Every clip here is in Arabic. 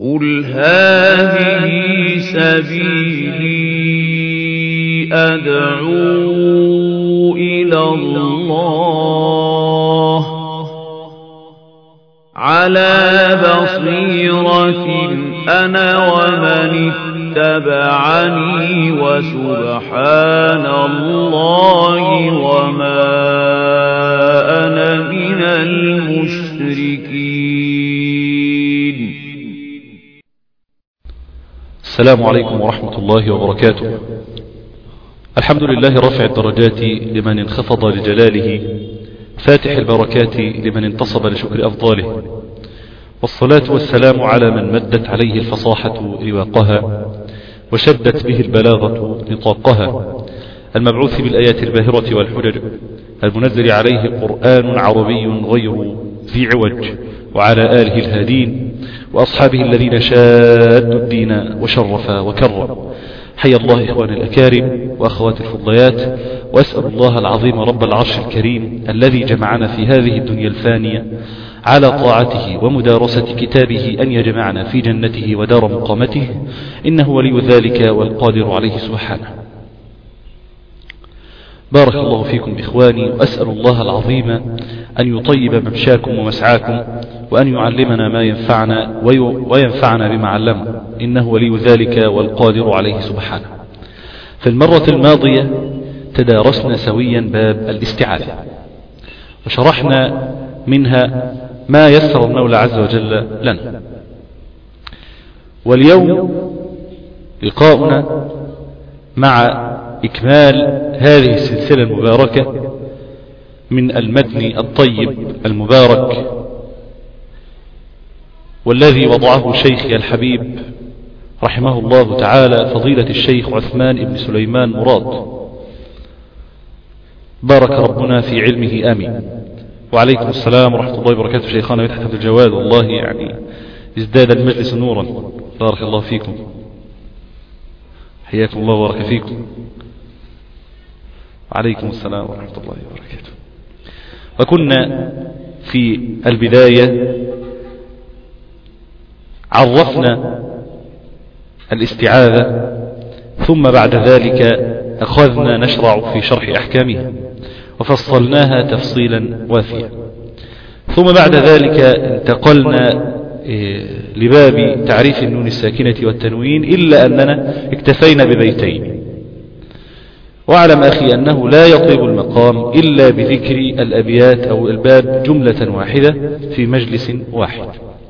قل هذه سبيلي أدعو إلى الله على بصيرة أنا ومن اتبعني وسبحان الله وما أنا من المشركين. السلام عليكم ورحمة الله وبركاته. الحمد لله رافع الدرجات لمن انخفض لجلاله، فاتح البركات لمن انتصب لشكر أفضاله، والصلاة والسلام على من مدت عليه الفصاحة رواقها وشدت به البلاغة نطاقها، المبعوث بالآيات الباهرة والحجج، المنزل عليه قرآن عربي غير ذي عوج، وعلى آله الهادين وأصحابه الذين شادوا الدين وشرف وكرم. حيا الله إخواني الأكارم وأخوات الفضليات، وأسأل الله العظيم رب العرش الكريم الذي جمعنا في هذه الدنيا الفانية على طاعته ومدارسة كتابه أن يجمعنا في جنته ودار مقامته، إنه ولي ذلك والقادر عليه سبحانه. بارك الله فيكم إخواني، وأسأل الله العظيم أن يطيب ممشاكم ومسعاكم، وأن يعلمنا ما ينفعنا وينفعنا بما علمنا، إنه ولي ذلك والقادر عليه سبحانه. في المرة الماضية تدارسنا سويا باب الاستعاذة، وشرحنا منها ما يسر المولى عز وجل لنا. واليوم لقاؤنا مع إكمال هذه السلسلة المباركة من المتن الطيب المبارك، والذي وضعه شيخي الحبيب رحمه الله تعالى فضيلة الشيخ عثمان بن سليمان مراد، بارك ربنا في علمه آمين. وعليكم السلام ورحمة الله وبركاته شيخنا مدحت عبد الجواد، والله يعني ازداد المجلس نورا، بارك الله فيكم، حياكم الله وبارك فيكم. وعليكم السلام ورحمة الله وبركاته. وكنا في البداية عرفنا الاستعاذة، ثم بعد ذلك أخذنا نشرع في شرح أحكامها وفصلناها تفصيلا وافيا، ثم بعد ذلك انتقلنا لباب تعريف النون الساكنة والتنوين، إلا أننا اكتفينا ببيتين. واعلم أخي أنه لا يطيب المقام إلا بذكر الأبيات أو الباب جملة واحدة في مجلس واحد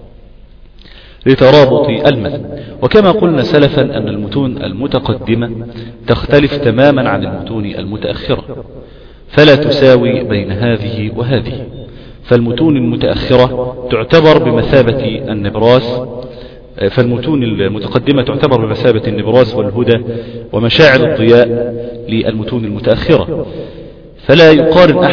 لترابط المتن. وكما قلنا سلفا أن المتون المتقدمة تختلف تماما عن المتون المتأخرة، فلا تساوي بين هذه وهذه. فالمتون المتأخرة تعتبر بمثابة النبراس، فالمتون المتقدمة تعتبر بمثابة النبراس والهدى ومشاعر الضياء للمتون المتأخرة. فلا يقارن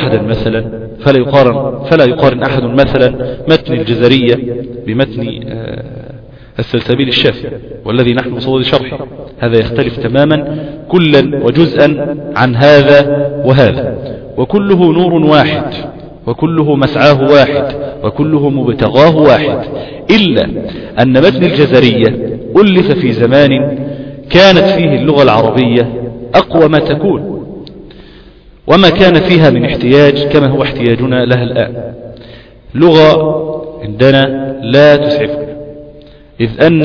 أحد مثلا متن الجزرية بمتن السلسبيل الشافعي والذي نحن بصدد شرحه، هذا يختلف تماما كلا وجزءا عن هذا وهذا، وكله نور واحد، وكله مسعاه واحد، وكله مبتغاه واحد، إلا أن متن الجزرية ألف في زمان كانت فيه اللغة العربية أقوى ما تكون، وما كان فيها من احتياج كما هو احتياجنا لها الآن. لغة عندنا لا تسعفنا، إذ أن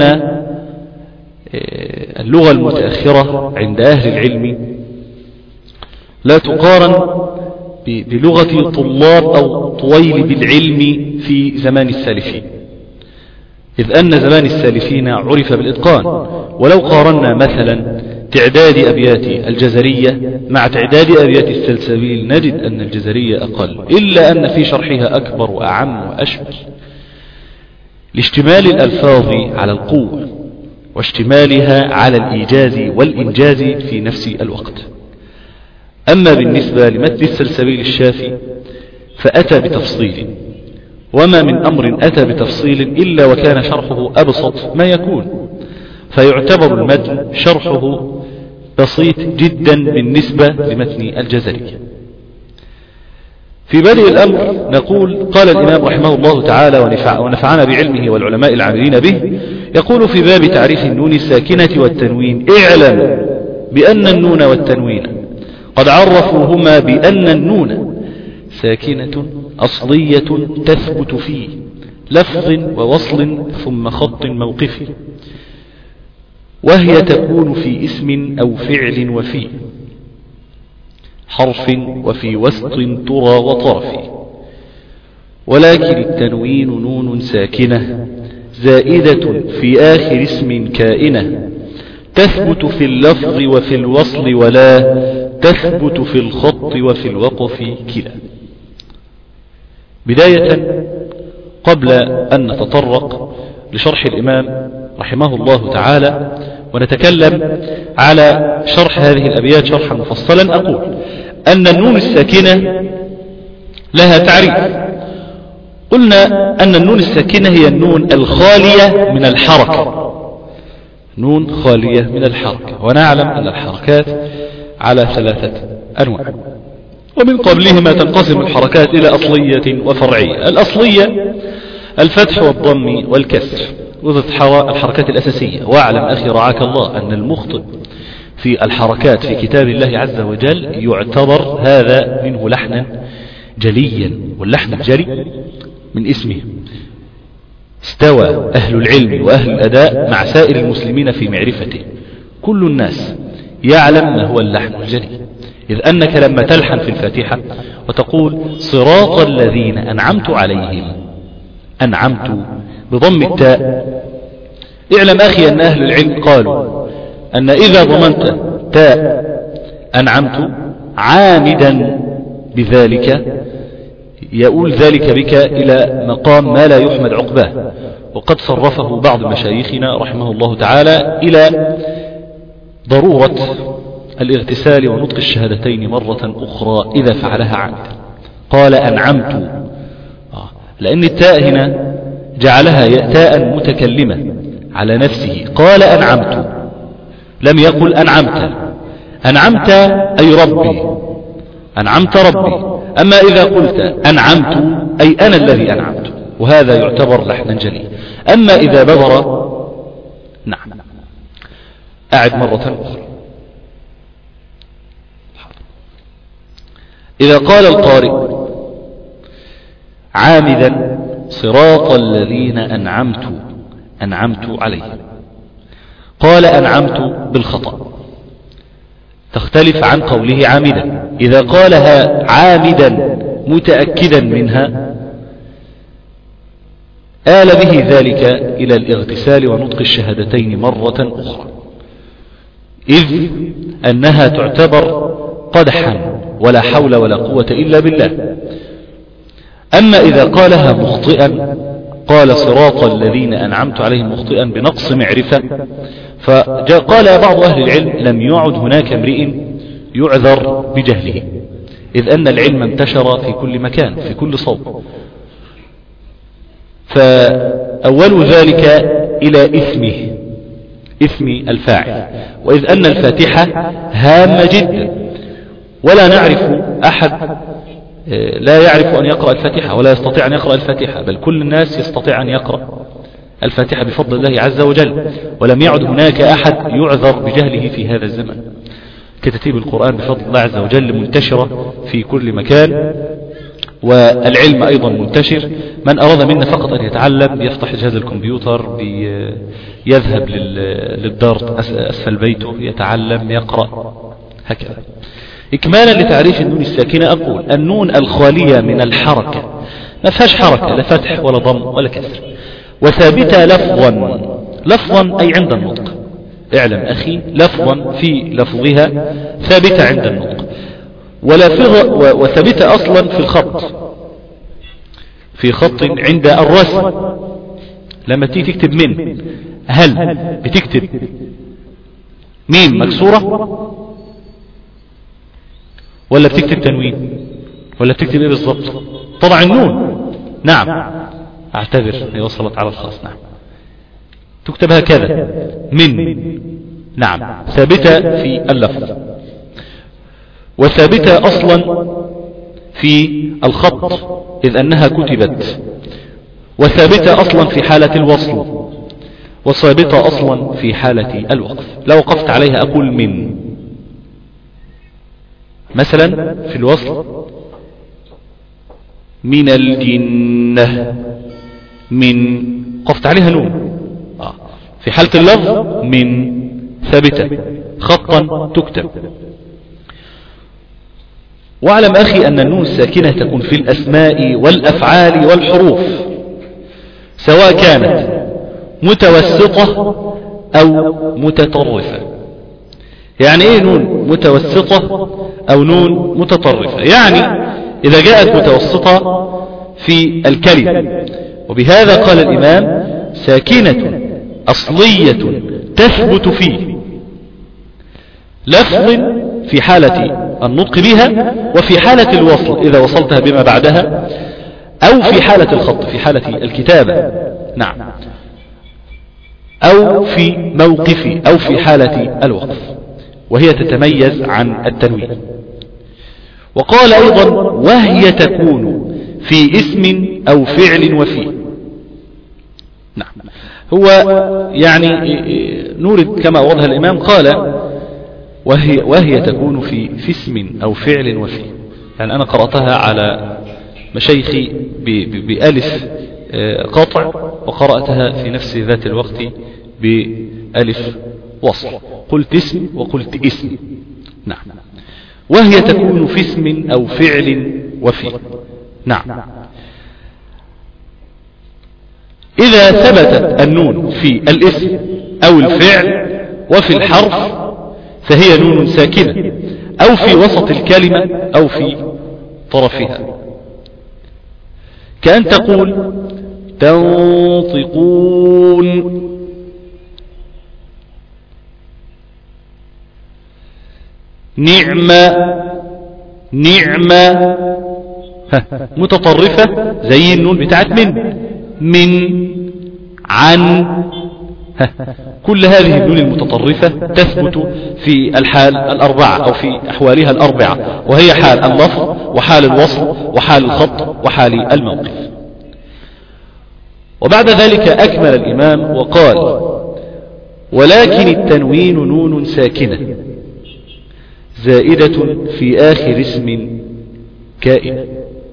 اللغة المتأخرة عند أهل العلم لا تقارن بلغة طلاب أو طويل بالعلم في زمان السالفين، إذ أن زمان السالفين عرف بالإتقان. ولو قارنا مثلا تعداد أبيات الجزرية مع تعداد أبيات السلسبيل نجد أن الجزرية أقل، إلا أن في شرحها أكبر وأعم وأشمل لاشتمال الألفاظ على القوة واشتمالها على الإيجاز والإنجاز في نفس الوقت. أما بالنسبة لمتن السلسبيل الشافي فأتى بتفصيل، وما من أمر أتى بتفصيل إلا وكان شرحه أبسط ما يكون، فيعتبر المتن شرحه بسيط جدا بالنسبة لمتن الجزرية. في بدء الأمر نقول: قال الإمام رحمه الله تعالى ونفعنا بعلمه والعلماء العاملين به: يقول في باب تعريف النون الساكنة والتنوين: اعلم بأن النون والتنوين قد عرفوهما بأن النون ساكنة أصلية تثبت في لفظ ووصل ثم خط موقفي، وهي تكون في اسم أو فعل وفي حرف وفي وسط ترى وطرف. ولكن التنوين نون ساكنة زائدة في آخر اسم كائنة، تثبت في اللفظ وفي الوصل ولا تثبت في الخط وفي الوقف كلا. بداية قبل أن نتطرق لشرح الإمام رحمه الله تعالى ونتكلم على شرح هذه الأبيات شرحا مفصلا، أقول أن النون الساكنة لها تعريف. قلنا أن النون الساكنة هي النون الخالية من الحركة، نون خالية من الحركة، ونعلم أن الحركات على 3 أنواع، ومن قبلهما تنقسم الحركات إلى أصلية وفرعية. الأصلية الفتح والضم والكسر وضد الحركات الأساسية. واعلم أخي رعاك الله أن المخطئ في الحركات في كتاب الله عز وجل يعتبر هذا منه لحنا جليا، واللحن الجلي من اسمه. استوى أهل العلم وأهل الأداء مع سائر المسلمين في معرفته، كل الناس يعلم ما هو اللحن الجلي، إذ أنك لما تلحن في الفاتحة وتقول صراط الذين أنعمت عليهم، أنعمت بضم التاء، اعلم أخي أن أهل العلم قالوا أن إذا ضمنت تاء أنعمت عامدا بذلك يؤول ذلك بك إلى مقام ما لا يحمد عقباه، وقد صرفه بعض مشايخنا رحمه الله تعالى إلى ضرورة الاغتسال ونطق الشهادتين مرة أخرى إذا فعلها عامدا. قال أنعمت، لأن التاء هنا جعلها تاء متكلمة على نفسه. قال أنعمت، لم يقل أنعمت. أنعمت أي ربي، أنعمت ربي. أما إذا قلت أنعمت أي أنا الذي أنعمت، وهذا يعتبر لحنا جلي. أما إذا بدر، نعم، أعد مرة أخرى. إذا قال القارئ عامدا صراط الذين أنعمت عليهم، قال أنعمت بالخطأ، تختلف عن قوله عامدا. إذا قالها عامدا متأكدا منها آل به ذلك إلى الاغتسال ونطق الشهادتين مرة أخرى، إذ أنها تعتبر قدحا ولا حول ولا قوة إلا بالله. أما إذا قالها مخطئا، قال صراط الذين أنعمت عليهم مخطئا بنقص معرفة، فقال بعض أهل العلم لم يعد هناك امرئ يعذر بجهله، إذ أن العلم انتشر في كل مكان في كل صوب. فأول ذلك إلى اسم الفاعل، وإذ أن الفاتحة هامة جدا، ولا نعرف أحد لا يعرف أن يقرأ الفاتحة ولا يستطيع أن يقرأ الفاتحة، بل كل الناس يستطيع أن يقرأ الفاتحة بفضل الله عز وجل، ولم يعد هناك أحد يعذر بجهله في هذا الزمن. كتاتيب القرآن بفضل الله عز وجل منتشرة في كل مكان، والعلم أيضا منتشر. من أراد منا فقط أن يتعلم يفتح جهاز الكمبيوتر، يذهب للدار أسفل بيته يتعلم يقرأ هكذا. إكمالا لتعريف النون الساكنة أقول النون الخالية من الحركة، ما فيهاش حركة، لا فتح ولا ضم ولا كسر، وثابتة لفظا أي عند النطق. اعلم أخي لفظا في لفظها ثابتة عند النطق، وثابتة أصلا في الخط، في خط عند الرسم. لما تيجي تكتب من، هل بتكتب ميم مكسورة ولا بتكتب تنوين ولا بتكتب ايه بالضبط؟ طبعا النون، نعم، اعتذر هي وصلت على الخاص، نعم، تكتب هكذا من، نعم، ثابتة في اللفظ، وثابتة أصلا في الخط إذ أنها كتبت، وثابتة أصلا في حالة الوصل، وثابتة أصلا في حالة الوقف. لو وقفت عليها أقول من، مثلا في الوصل من الجنة، من وقفت عليها نون. في حالة اللفظ من ثابتة خطا تكتب. واعلم أخي أن النون الساكنة تكون في الأسماء والأفعال والحروف، سواء كانت متوسطة أو متطرفة. يعني ايه نون متوسطة أو نون متطرفة؟ يعني إذا جاءت متوسطة في الكلمة، وبهذا قال الإمام ساكنة أصلية تثبت في لفظ في حالة النطق بها، وفي حالة الوصل إذا وصلتها بما بعدها، أو في حالة الخط في حالة الكتابة، نعم، أو في موقف، أو في حالة الوقف، وهي تتميز عن التنوين. وقال أيضا وهي تكون في اسم أو فعل وفي. نعم، هو يعني نورد كما أوردها الإمام، قال وهي تكون في اسم أو فعل وفي. يعني أنا قرأتها على مشايخي بألف قطع، وقرأتها في نفس ذات الوقت بألف وصل، قلت اسم وقلت اسم. نعم، وهي تكون في اسم أو فعل وفي. نعم، إذا ثبتت النون في الاسم أو الفعل وفي الحرف فهي نون ساكنة، أو في وسط الكلمة أو في طرفها، كأن تقول تنطقون، نعمة، نعمة، متطرفة زي النون بتاعت من، عن، كل هذه النون المتطرفة تثبت في الحال الأربعة أو في أحوالها الأربعة، وهي حال اللفظ وحال الوصل وحال الخط وحال الموقف. وبعد ذلك أكمل الإمام وقال ولكن التنوين نون ساكنة زائدة في آخر اسم كائن.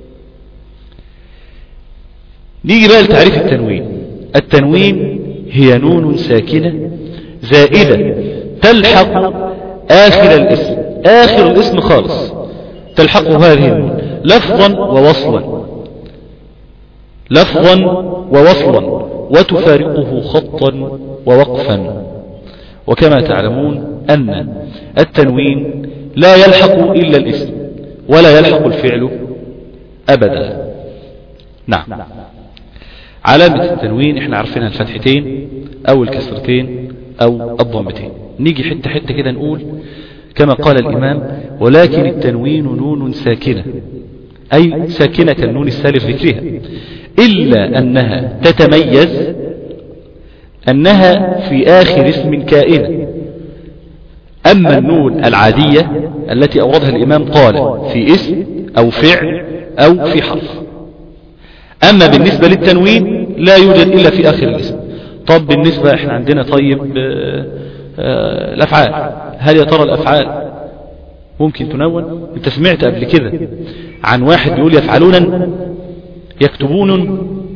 نيجي بقى لتعريف التنوين. التنوين هي نون ساكنة زائدة تلحق آخر الاسم، آخر الاسم خالص تلحقه هذه النون لفظا ووصلا، لفظا ووصلا، وتفارقه خطا ووقفا. وكما تعلمون أن التنوين لا يلحق إلا الاسم ولا يلحق الفعل أبدا. نعم، علامة التنوين احنا عارفينها الفتحتين أو الكسرتين أو الضمتين. نيجي حتة حتة كده نقول كما قال الإمام ولكن التنوين نون ساكنة، أي ساكنة النون السالف ذكرها، إلا أنها تتميز أنها في آخر اسم كائن. أما النون العادية التي أوردها الإمام قال في اسم أو فعل أو في حرف. أما بالنسبة للتنوين لا يوجد إلا في آخر الاسم. طب بالنسبة احنا عندنا طيب الأفعال، هل يا ترى الأفعال ممكن تنون؟ انت سمعت قبل كده عن واحد بيقول يفعلون يكتبون؟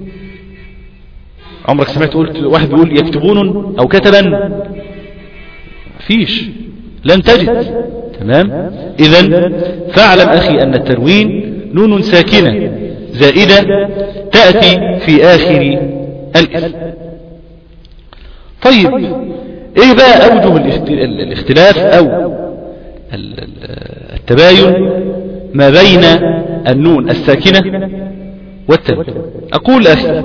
عمرك سمعت قلت واحد بيقول يكتبون أو كتبا؟ فيش، لن تجد. تمام؟ إذن فاعلم أخي أن التنوين نون ساكنة زائدة تأتي في آخر الاسم. طيب ايه بقى أوجه الاختلاف أو التباين ما بين النون الساكنة والتنوين؟ أقول أخي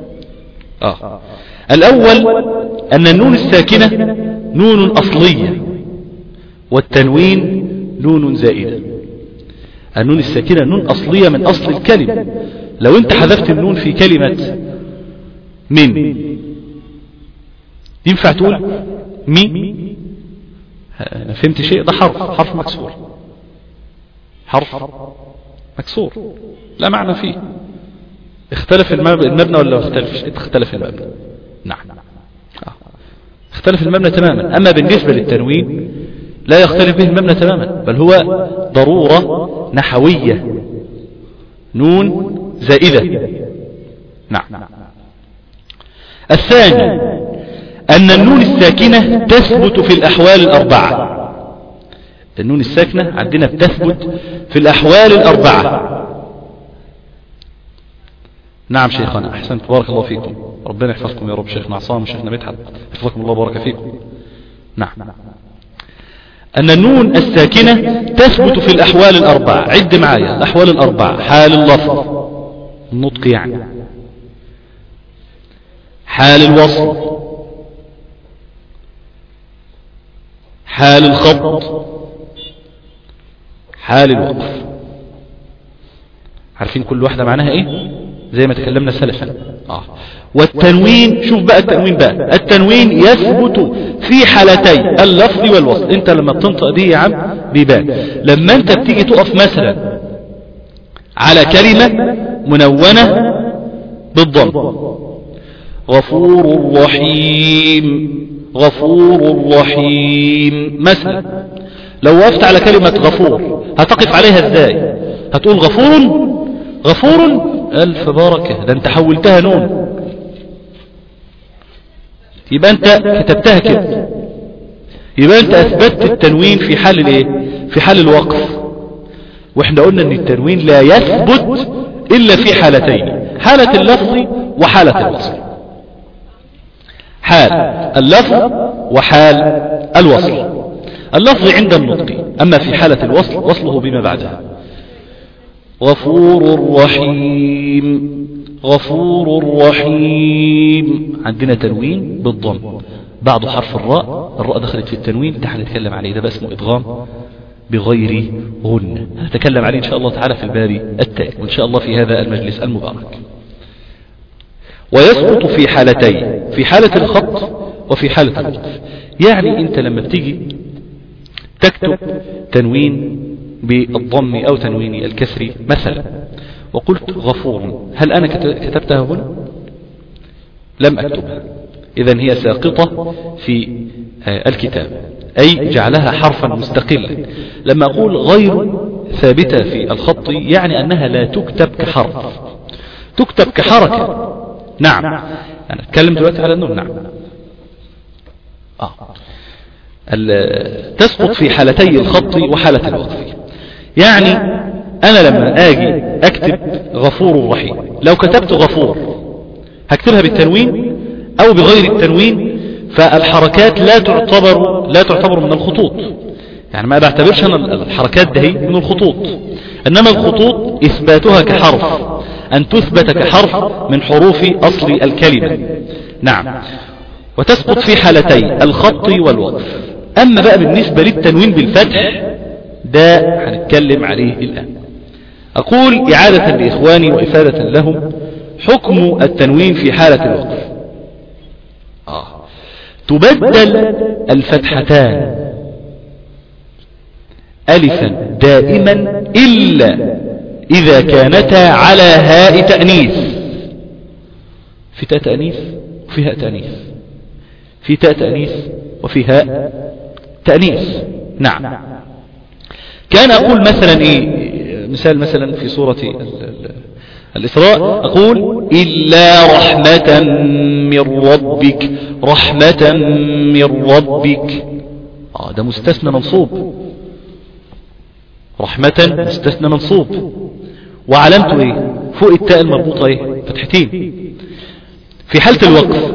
الأول أن النون الساكنة نون أصلية والتنوين نون زائدة. النون الساكنة نون أصلية من أصل الكلمة. لو أنت حذفت النون في كلمة من ينفع تقول مي؟ أنا فهمت شيء؟ ده حرف مكسور، حرف مكسور لا معنى فيه. اختلف المبنى ولا اختلف المبنى؟ نعم. اختلف المبنى تماما. أما بالنسبة للتنوين لا يختلف به المبنى تماما، بل هو ضرورة نحوية، نون زائدة. نعم. الثاني أن النون الساكنة تثبت في الأحوال الأربعة. النون الساكنة عندنا بتثبت في الأحوال الأربعة. نعم شيخنا، أحسنت، بارك الله فيكم، ربنا يحفظكم يا رب. شيخنا عصام وشيخنا مدحت، حفظكم الله وبارك فيكم. نعم. أن النون الساكنة تثبت في الأحوال الأربعة. عد معايا الأحوال الأربعة: حال اللفظ، النطق يعني، حال الوصل، حال الخط، حال الوقف. عارفين كل واحدة معناها ايه زي ما تكلمنا سلفا. والتنوين، شوف بقى التنوين بقى، التنوين يثبت في حالتي اللفظ والوصل. انت لما بتنطق دي يا عم بيبان. لما انت بتيجي تقف مثلا على كلمة منونة بالضم، غفور رحيم، غفور رحيم مثلا، لو وقفت على كلمة غفور هتقف عليها ازاي؟ هتقول غفور، غفور، ألف بركة، ده انت حولتها نون، يبقى انت كتبتها كده، يبقى انت اثبتت التنوين في حال الايه؟ في حال الوقف. واحنا قلنا ان التنوين لا يثبت الا في حالتين: حالة اللفظ وحالة الوصل. حال اللفظ وحال الوصل. اللفظ عند النطق، اما في حالة الوصل وصله بما بعدها. غفور رحيم، غفور رحيم، عندنا تنوين بالضم بعد حرف الراء، الراء دخلت في التنوين، ده هنتكلم عليه، ده بقى اسمه ادغام بغير غنة، هنتكلم عليه ان شاء الله تعالى في الباب التالي، وان شاء الله في هذا المجلس المبارك. ويسقط في حالتين: في حالة الخط وفي حالة الوقف. يعني انت لما بتيجي تكتب تنوين بالضم او تنوين الكسر مثلا وقلت غفور، هل انا كتبتها هنا؟ لم اكتبها، اذا هي ساقطة في الكتاب، اي جعلها حرفا مستقلا. لما اقول غير ثابتة في الخط يعني انها لا تكتب كحرف، تكتب كحركة. نعم، انا اتكلم دلوقتي على النون. نعم. تسقط في حالتي الخط وحالة الوقف. يعني انا لما اجي اكتب غفور رحيم، لو كتبت غفور هكتبها بالتنوين او بغير التنوين، فالحركات لا تعتبر من الخطوط، يعني ما بعتبرش انا الحركات دهي من الخطوط، انما الخطوط اثباتها كحرف، ان تثبت كحرف من حروف اصل الكلمة. نعم. وتسقط في حالتي الخط والوقف. اما بقى بالنسبة للتنوين بالفتح ده هنتكلم عليه الآن. أقول إعادة لإخواني وإفادة لهم: حكم التنوين في حالة الوقف. تبدل الفتحتان ألفا دائما إلا إذا كانتا على هاء تأنيث. في تاء تأنيث وفي هاء تأنيث، في تاء تأنيث وفي هاء تأنيث. نعم. كان أقول مثلا مثال مثلا في سورة الإسراء، أقول إلا رحمة من ربك، رحمة من ربك، ده مستثنى منصوب، رحمة مستثنى منصوب، وعلامته فوق التاء المربوطة فتحتين. في حالة الوقف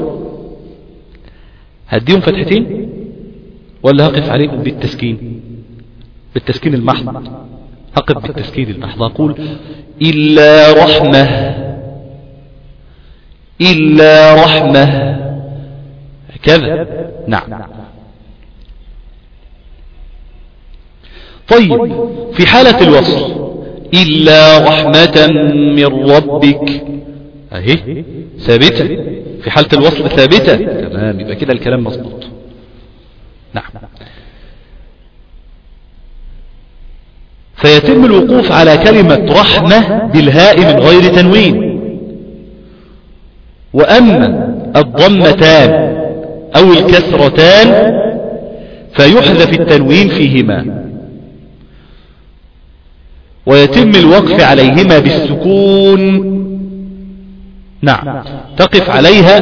هديهم فتحتين ولا هقف عليهم بالتسكين؟ بالتسكين المحض، هقف بالتسكين المحض، أقول إلا رحمة، إلا رحمة، كذا. نعم. طيب في حالة الوصل إلا رحمة من ربك، أهي ثابتة في حالة الوصل، ثابتة تمام، يبقى كده الكلام مظبوط. نعم. فيتم الوقوف على كلمة رحمة بالهاء من غير تنوين. وأما الضمتان أو الكسرتان فيحذف التنوين فيهما ويتم الوقف عليهما بالسكون. نعم، تقف عليها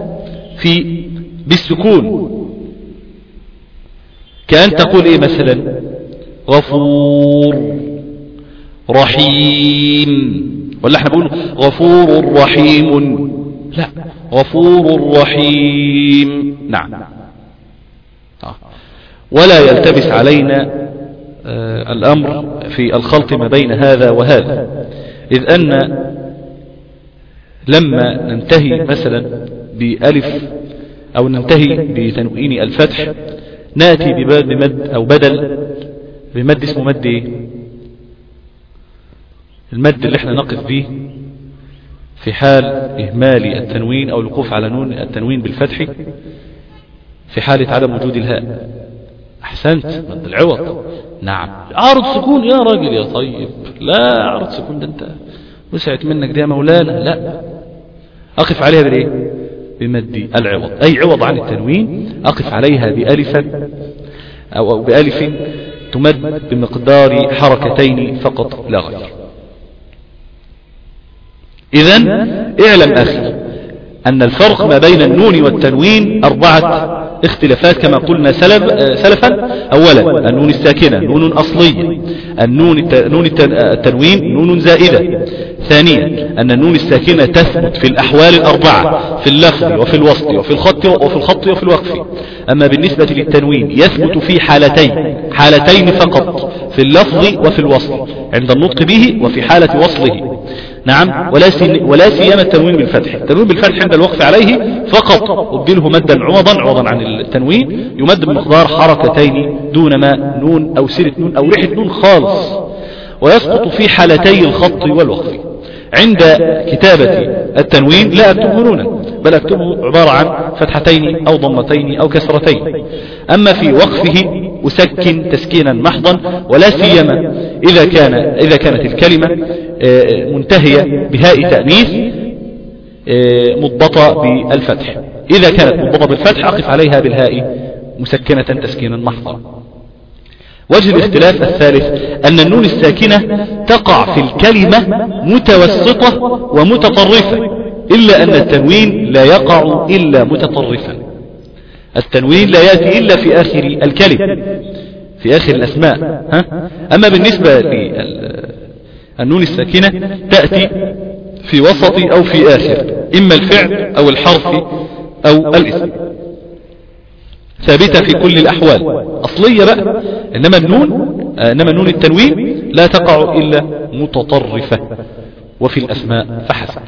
بالسكون، كأن تقول ايه مثلا غفور رحيم، ولا احنا بقول غفور رحيم؟ لا، غفور رحيم. نعم. ولا يلتبس علينا الأمر في الخلط ما بين هذا وهذا، إذ أن لما ننتهي مثلا بألف أو ننتهي بتنوين الفتح نأتي بمد أو بدل بمد اسمه مد ايه؟ المد اللي احنا نقف به في حال إهمال التنوين أو الوقوف على نون التنوين بالفتح في حالة عدم وجود الهاء. أحسنت، مد العوض. نعم، عارض سكون يا راجل يا طيب، لا عارض سكون ده انت وسعت منك دي يا مولانا، لا، أقف عليها بالإيه؟ بمد العوض، أي عوض عن التنوين أقف عليها بألف أو بألف تمد بمقدار حركتين فقط لا غير. إذن اعلم أخي أن الفرق ما بين النون والتنوين 4 اختلافات كما قلنا سلفا. أولا النون الساكنة نون أصلية، نون التنوين نون زائدة. ثانيا أن النون الساكنة تثبت في الأحوال 4 في اللفظ وفي الوسط وفي الخط وفي الوقف. أما بالنسبة للتنوين يثبت في حالتين فقط، في اللفظ وفي الوصل، عند النطق به وفي حالة وصله. نعم، ولا سيما التنوين بالفتح. التنوين بالفتح عند الوقف عليه فقط أبدله مدا عوضا عن التنوين، يمد بمقدار حركتين دون ما نون أو سيرة نون أو ريحة نون خالص، ويسقط في حالتي الخط والوقف. عند كتابة التنوين لا أكتبه نونا، بل أكتبه عبارة عن فتحتين أو ضمتين أو كسرتين. أما في وقفه أسكن تسكينا محضا، ولا سيما إذا كانت الكلمة منتهية بهاء تأنيث مضبطة بالفتح. إذا كانت مضبطة بالفتح أقف عليها بالهاء مسكنة تسكينا محضا. وجه الاختلاف الثالث أن النون الساكنة تقع في الكلمة متوسطة ومتطرفة، إلا أن التنوين لا يقع إلا متطرفا. التنوين لا يأتي إلا في آخر الكلمة، في آخر الأسماء. أما بالنسبة للنون الساكنة تأتي في وسط أو في آخر، إما الفعل أو الحرف أو الاسم، ثابتة في كل الأحوال، أصلية بقى. إنما النون التنوين لا تقع إلا متطرفة وفي الأسماء فحسب.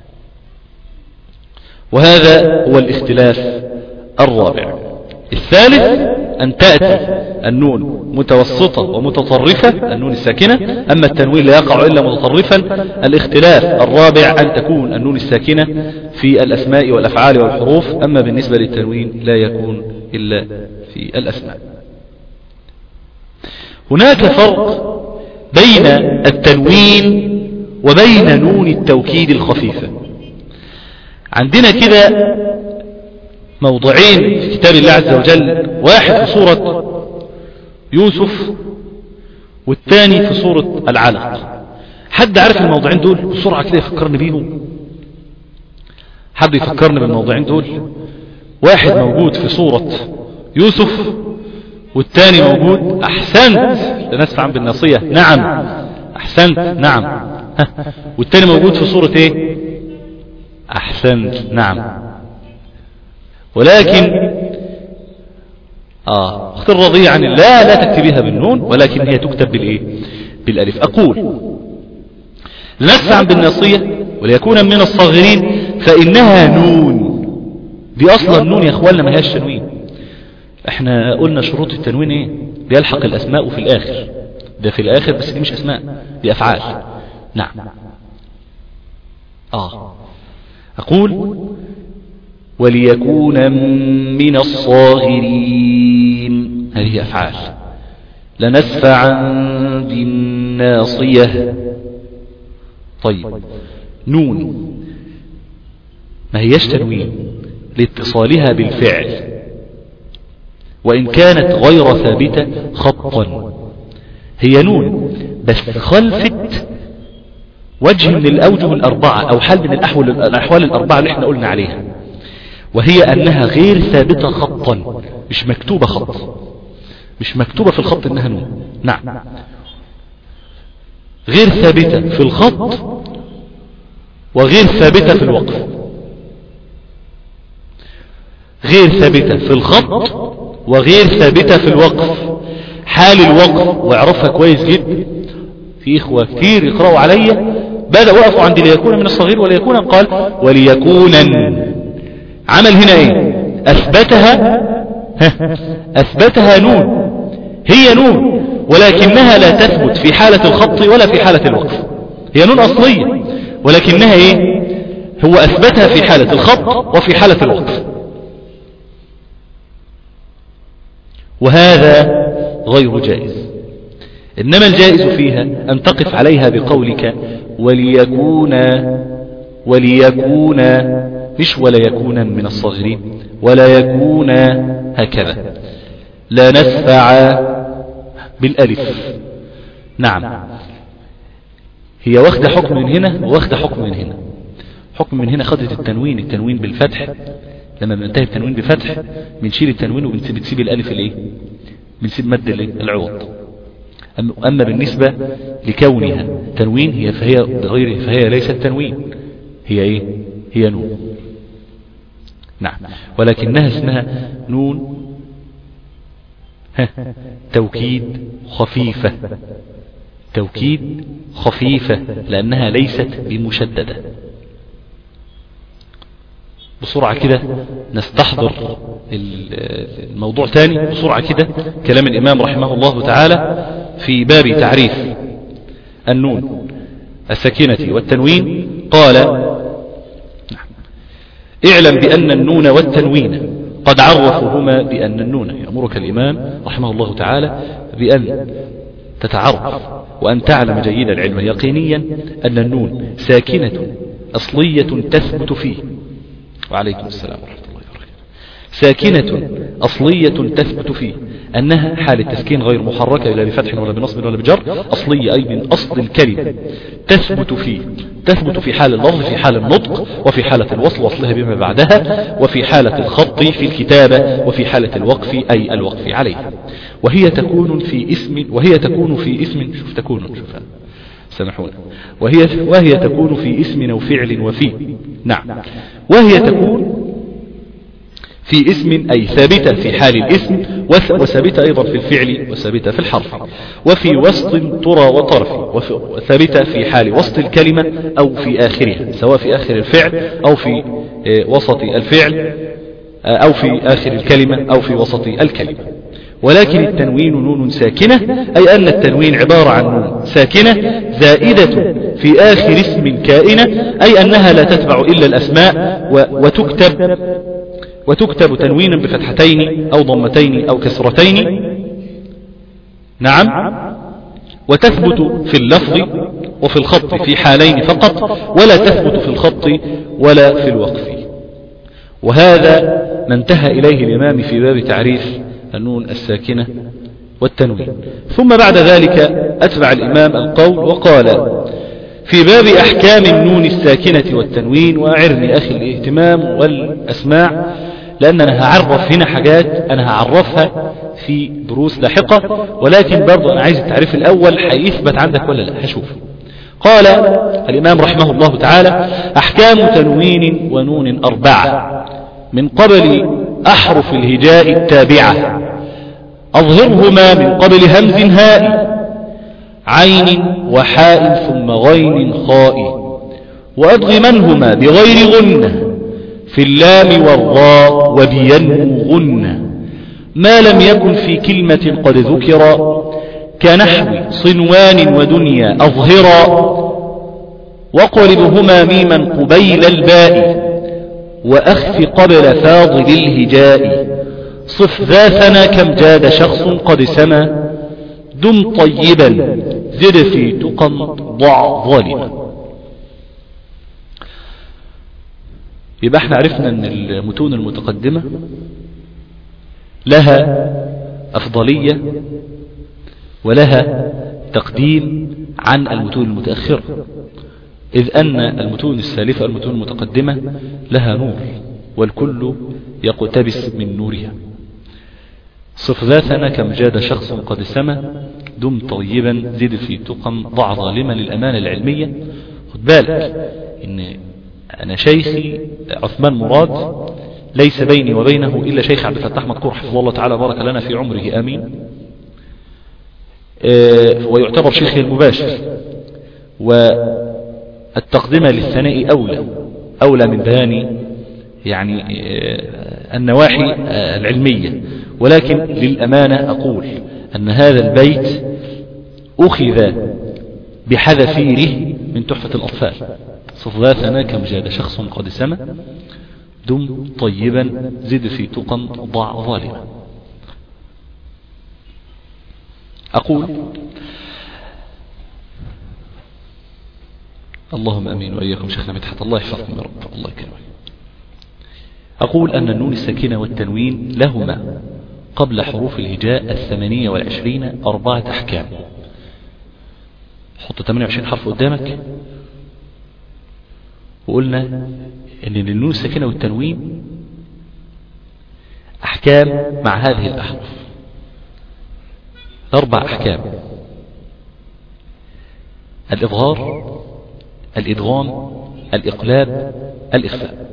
وهذا هو الاختلاف الرابع. الثالث أن تأتي النون متوسطة ومتطرفة، النون الساكنة، أما التنوين لا يقع إلا متطرفا. الاختلاف الرابع أن تكون النون الساكنة في الأسماء والأفعال والحروف، أما بالنسبة للتنوين لا يكون إلا في الأسماء. هناك فرق بين التنوين وبين نون التوكيد الخفيفة. عندنا كده موضعين في كتاب الله عز وجل، واحد في سورة يوسف والثاني في سورة العلق. حد عارف الموضوعين دول بسرعة كده يفكرني بيهم؟ حد يفكرني بالموضوعين دول؟ واحد موجود في سورة يوسف والثاني موجود، أحسنت، لنسمع بالناصية، نعم أحسنت، نعم. والثاني موجود في سورة ايه؟ أحسنت، نعم. ولكن اختر رضي عن الله لا تكتبيها بالنون، ولكن هي تكتب بالايه؟ بالالف. اقول لنسمع بالناصية وليكون من الصاغرين فانها نون. دي اصلا نون يا اخواننا، ما هياش تنوين. احنا قلنا شروط التنوين ايه؟ بيلحق الاسماء في الاخر، ده في الاخر، بس دي مش اسماء، دي افعال. نعم. اقول وليكون من الصاغرين، هذه أفعال. لنسفعا بالناصية. طيب، نون ما هيش تنوين لاتصالها بالفعل، وإن كانت غير ثابتة خطا. هي نون بس خلفت وجه من الأوجه الأربعة أو حال من الأحوال الأربعة اللي احنا قلنا عليها، وهي أنها غير ثابتة خطا، مش مكتوبة خط، مش مكتوبة في الخط إنها نون. نعم، غير ثابتة في الخط وغير ثابتة في الوقف. غير ثابتة في الخط وغير ثابتة في الوقف. حال الوقف واعرفها كويس جدا، في إخوة كتير يقرأوا علي بدأ وقفوا عند ليكون من الصغير وليكون، قال وليكونا، عمل هنا ايه؟ أثبتها نون، هي نون ولكنها لا تثبت في حالة الخط ولا في حالة الوقف. هي نون أصلية ولكنها ايه؟ هو أثبتها في حالة الخط وفي حالة الوقف، وهذا غير جائز. إنما الجائز فيها أن تقف عليها بقولك وليكون، مش ولا يكون من الصغيرين، ولا يكون هكذا، لا نسفع بالألف. نعم، هي واخدة حكم من هنا واخدة حكم من هنا. حكم من هنا خدت التنوين بالفتح، لما بننتهي التنوين بفتح بنشيل التنوين وبنسيب الألف الايه؟ بنسيب مد العوض. أما بالنسبة لكونها تنوين فهي بغيره، فهي ليست تنوين، هي ايه؟ هي نون. نعم، ولكنها اسمها نون توكيد خفيفة، توكيد خفيفة لأنها ليست بمشددة. بسرعة كده نستحضر الموضوع تاني بسرعة كده. كلام الإمام رحمه الله تعالى في باب تعريف النون الساكنة والتنوين قال: اعلم بأن النون والتنوين قد عرفوهما بأن النون، يأمرك الإمام رحمه الله تعالى بأن تتعرف وأن تعلم جيدا علما يقينيا أن النون ساكنة أصلية تثبت فيه. وعليكم السلام ورحمة الله وبركاته. ساكنة أصلية تثبت فيه أنها حال التسكين غير محركة لا بفتح ولا بنصب ولا بجر، أصلية أي من أصل الكلمة، تثبت فيه، تثبت في حال اللفظ، في حال النطق، وفي حالة الوصل وصلها بما بعدها، وفي حالة الخط في الكتابة، وفي حالة الوقف أي الوقف عليه. وهي تكون في اسم شوف تكون شوف سامحونا، وهي تكون في اسم أو فعل وفي. نعم، وهي تكون في اسم أي ثابتة في حال الاسم، وثابتة أيضا في الفعل، وثابتة في الحرف، وفي وسط ترى وطرف، وثابتة في حال وسط الكلمة أو في آخرها، سواء في آخر الفعل أو في وسط الفعل أو في آخر الكلمة أو في وسط الكلمة. ولكن التنوين نون ساكنة، أي أن التنوين عبارة عن نون ساكنة زائدة في آخر اسم كائنة، أي أنها لا تتبع إلا الأسماء، وتكتب تنوينا بفتحتين أو ضمتين أو كسرتين. نعم، وتثبت في اللفظ وفي الخط في حالين فقط، ولا تثبت في الخط ولا في الوقف. وهذا ما انتهى إليه الإمام في باب تعريف النون الساكنة والتنوين. ثم بعد ذلك أتبع الإمام القول وقال: في باب أحكام النون الساكنة والتنوين. وأعرني أخي الاهتمام والأسماع، لأن أنا هعرف هنا حاجات أنا هعرفها في دروس لاحقة، ولكن برضو أنا عايز التعريف الأول هيثبت عندك ولا لا، هشوف. قال الإمام رحمه الله تعالى: أحكام تنوين ونون 4 من قبل أحرف الهجاء التابعة، أظهرهما من قبل همز هاء عين وحاء ثم غين خاء، وأدغمنهما بغير غنة في اللام والراء وبينمو غنة، ما لم يكن في كلمة قد ذكر كنحو صنوان ودنيا أظهرا، وقلبهما ميما قبيل الباء، وأخف قبل فاضل الهجاء، صف ذا ثنا كم جاد شخص قد سما، دم طيبا زد في تقى ضع ظالما. يبقى احنا عرفنا ان المتون المتقدمة لها أفضلية ولها تقديم عن المتون المتأخرة، إذ أن المتون السالفة المتون المتقدمة لها نور والكل يقتبس من نورها. صف ذاتنا كم جاد شخص قد سمى، دم طيبا زد في تقم، ضع ظالما للأمانة العلمية. خد بالك إن أنا شيخي عثمان مراد ليس بيني وبينه إلا شيخ عبد الفتاح مذكور حفظه الله تعالى بارك لنا في عمره آمين، ويعتبر شيخي المباشر، والتقدمة للثناء أولى من بيان يعني النواحي العلمية. ولكن للأمانة أقول أن هذا البيت أخذ بحذافيره من تحفة الأطفال. صف ذاتنا كم جاد شخص قد سمى، دم طيبا زد في تقم، ضع ظالما. أقول اللهم أمين وإياكم شيخنا مدحت، الله يحفظكم يا رب، الله يكرمك. أقول أن النون الساكنة والتنوين لهما قبل حروف الهجاء 28 4 أحكام. حط 28 حرف قدامك، وقلنا أن للنون الساكنة والتنوين أحكام مع هذه الأحرف، 4 أحكام: الإظهار، الإدغام، الإقلاب، الإخفاء.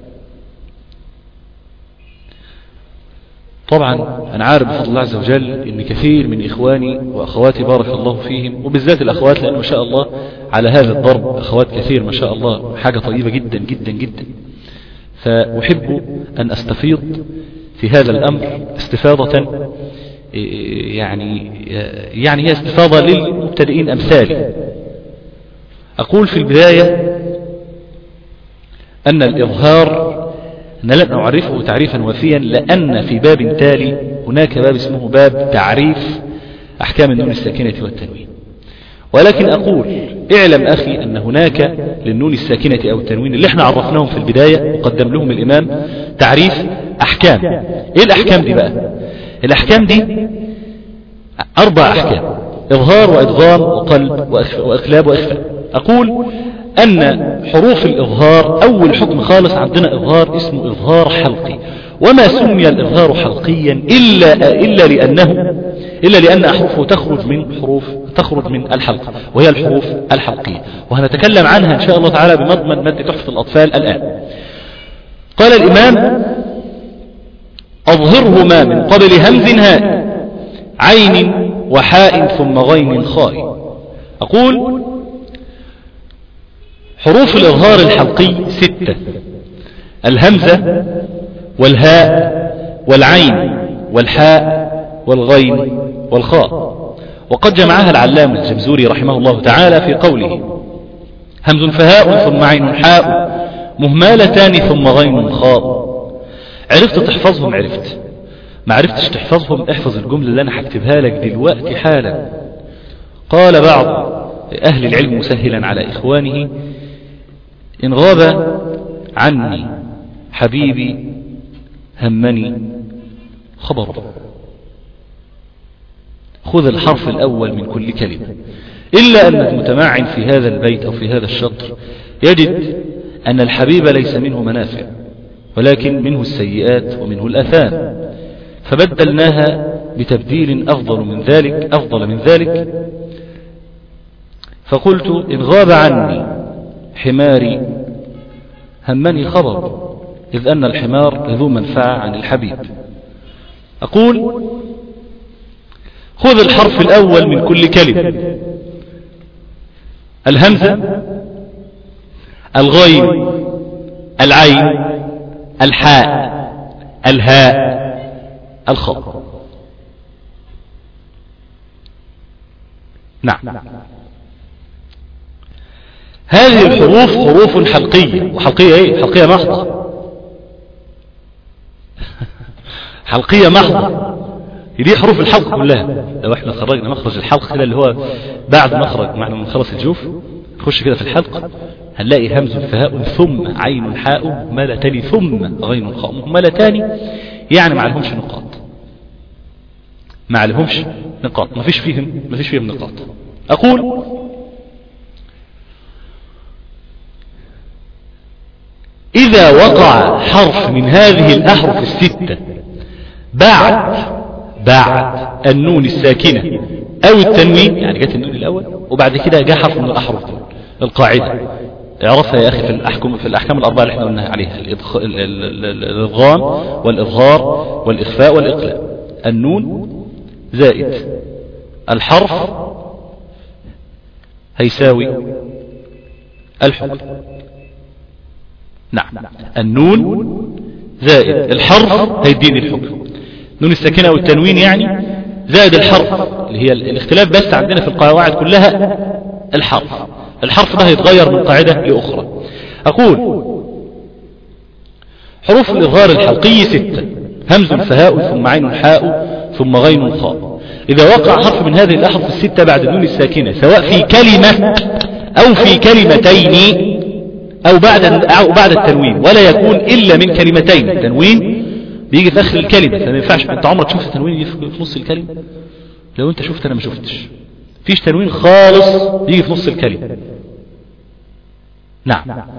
طبعا أنا عارف بفضل الله عز وجل أن كثير من إخواني وأخواتي بارك الله فيهم، وبالذات الأخوات لأنه ما شاء الله على هذا الضرب أخوات كثير ما شاء الله، حاجة طيبة جدا جدا جدا. فأحب أن أستفيض في هذا الأمر استفاضة يعني هي استفاضة للمبتدئين أمثالي. أقول في البداية أن الإظهار أنا لن أعرفه تعريفا وافيا، لأن في باب تالي هناك باب اسمه باب تعريف أحكام النون الساكنة والتنوين. ولكن أقول اعلم أخي أن هناك للنون الساكنة أو التنوين اللي احنا عرفناهم في البداية وقدم لهم الإمام تعريف أحكام. إيه الأحكام دي بقى؟ الأحكام دي 4 أحكام: إظهار وإدغام وقلب وإقلاب وإخفاء. أقول أن حروف الإظهار أول حكم خالص عندنا إظهار اسمه إظهار حلقي، وما سمي الإظهار حلقيا إلا لأن أحرفه تخرج من الحلقة، وهي الحروف الحلقية، وهنتكلم عنها إن شاء الله تعالى بمضمن مادة تحفة الأطفال الآن. قال الإمام: أظهرهما من قبل همز هاء عين وحاء ثم غين خاء. أقول حروف الإظهار الحلقي 6: الهمزة والهاء والعين والحاء والغين والخاء. وقد جمعها العلامة الجمزوري رحمه الله تعالى في قوله: همز فهاء ثم عين حاء مهمالتان ثم غين خاء. عرفت تحفظهم؟ عرفت. ما عرفتش تحفظهم؟ احفظ الجملة اللي أنا هكتبها لك دلوقتي حالا. قال بعض أهل العلم مسهلا على إخوانه: إن غاب عني حبيبي همني خبره. خذ الحرف الأول من كل كلمة. إلا أن المتمعن في هذا البيت أو في هذا الشطر يجد أن الحبيب ليس منه منافع، ولكن منه السيئات ومنه الآثام، فبدلناها بتبديل أفضل من ذلك. فقلت: إن غاب عني حماري همني خبر، إذ أن الحمار ذو منفعة عن الحبيب. أقول خذ الحرف الأول من كل كلمة: الهمزة، الغين، العين، الحاء، الهاء، الخاء. نعم، هذه الحروف حروف حلقية. وحلقية ايه؟ حلقية محضة. حلقية محضة، دي حروف الحلق كلها. لو احنا خرجنا مخرج الحلق كده اللي هو بعد مخرج معنى من خلص الجوف، نخش كده في الحلق هنلاقي همز فهاء ثم عين حاء مهملتان ثم غين خاء. مهملتان يعني ما عليهمش نقاط، ما عليهمش نقاط، ما فيش فيهم نقاط. أقول إذا وقع حرف من هذه الأحرف الستة بعد النون الساكنة أو التنوين، يعني جت النون الأول وبعد كده جاء حرف من الأحرف القاعدة، اعرفها يا أخي في الأحكام الأربعة اللي احنا قلنا عليها، الإضغام والإظهار والإخفاء والإقلاب. النون زائد الحرف هيساوي الحكم. نعم، النون زائد الحرف هيديني الحكم. نون الساكنة والتنوين يعني زائد الحرف، اللي هي الاختلاف بس عندنا في القواعد كلها الحرف ده هيتغير من قاعدة لأخرى. أقول حروف الإظهار الحلقي 6: همز فهاء ثم عين حاء ثم غين خاء. إذا وقع حرف من هذه الأحرف الستة بعد النون الساكنة سواء في كلمة أو في كلمتين أو بعد التنوين، ولا يكون إلا من كلمتين. التنوين بيجي في آخر الكلمة، فما ينفعش. أنت عمرك شفت التنوين يجي في نص الكلمة؟ لو أنت شفت أنا ما شفتش، فيش تنوين خالص بيجي في نص الكلمة. نعم.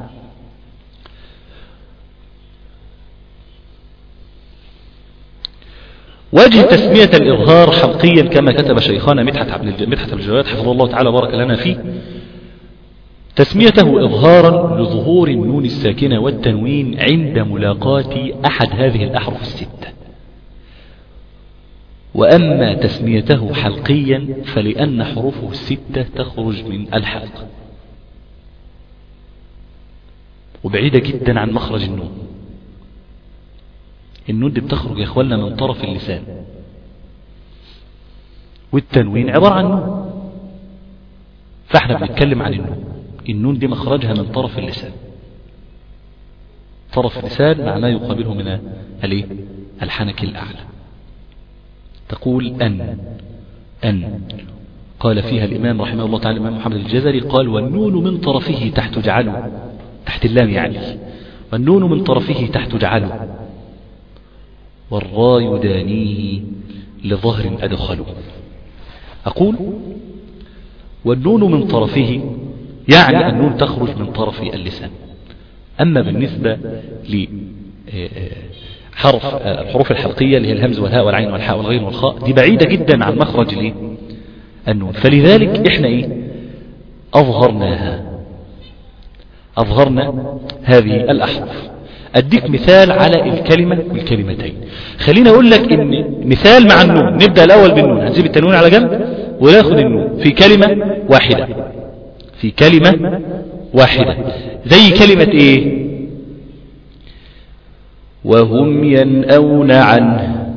وجه تسمية الإظهار حلقيا كما كتب شيخنا مدحت الجواد حفظه الله تعالى بارك لنا فيه، تسميته إظهارا لظهور النون الساكنة والتنوين عند ملاقاة أحد هذه الأحرف الستة. وأما تسميته حلقيا فلأن حروفه الستة تخرج من الحلق وبعيدة جدا عن مخرج النون. النون دي بتخرج يا اخوانا من طرف اللسان، والتنوين عبارة عن نون، فاحنا بنتكلم عن النون دي مخرجها من طرف اللسان. طرف اللسان معناه يقابله من الحنك الأعلى. تقول أن قال فيها الإمام رحمه الله تعالى الإمام محمد الجزري قال: والنون من طرفه تحت جعله، تحت اللام يعني، والنون من طرفه تحت جعله، والراء يدانيه لظهر أدخله. أقول والنون من طرفه يعني النون تخرج من طرف اللسان. أما بالنسبة الحروف الحلقية اللي هي الهمز والهاء والعين والحاء والغين والخاء دي بعيدة جدا عن مخرج النون، فلذلك احنا أظهرنا هذه الأحرف. أديك مثال على الكلمة والكلمتين. خليني أقول لك إن مثال مع النون. نبدأ الأول بالنون، هنسيب التنوين على جنب وناخد النون في كلمة واحدة. زي كلمة إيه؟ وهم ينأون عنه،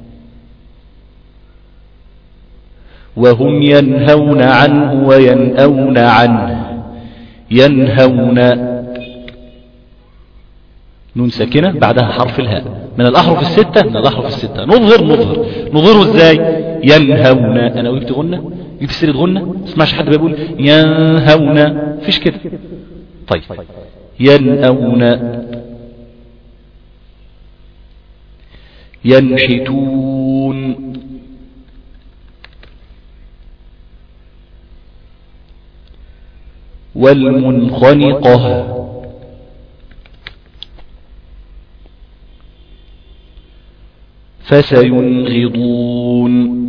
وهم ينهون عنه وينأون عنه. ينهون نون ساكنة بعدها حرف الهاء من الأحرف الستة. نظهر ازاي؟ ينهون. أنا جبت غنة، جبت سيرة غنة، اسمعش حد بيقول ينهون، فيش كده. طيب ينأون، ينحتون، والمنخنقة، فسينغضون.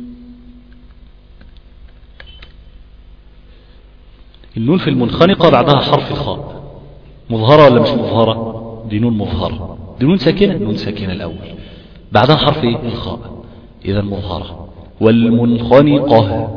النون في المنخنقة بعدها حرف الخاء، مظهرة ولا مش مظهرة؟ دي نون مظهرة، دي نون ساكنة الأول بعدها حرف الخاء، إذا مظهرة. والمنخنقة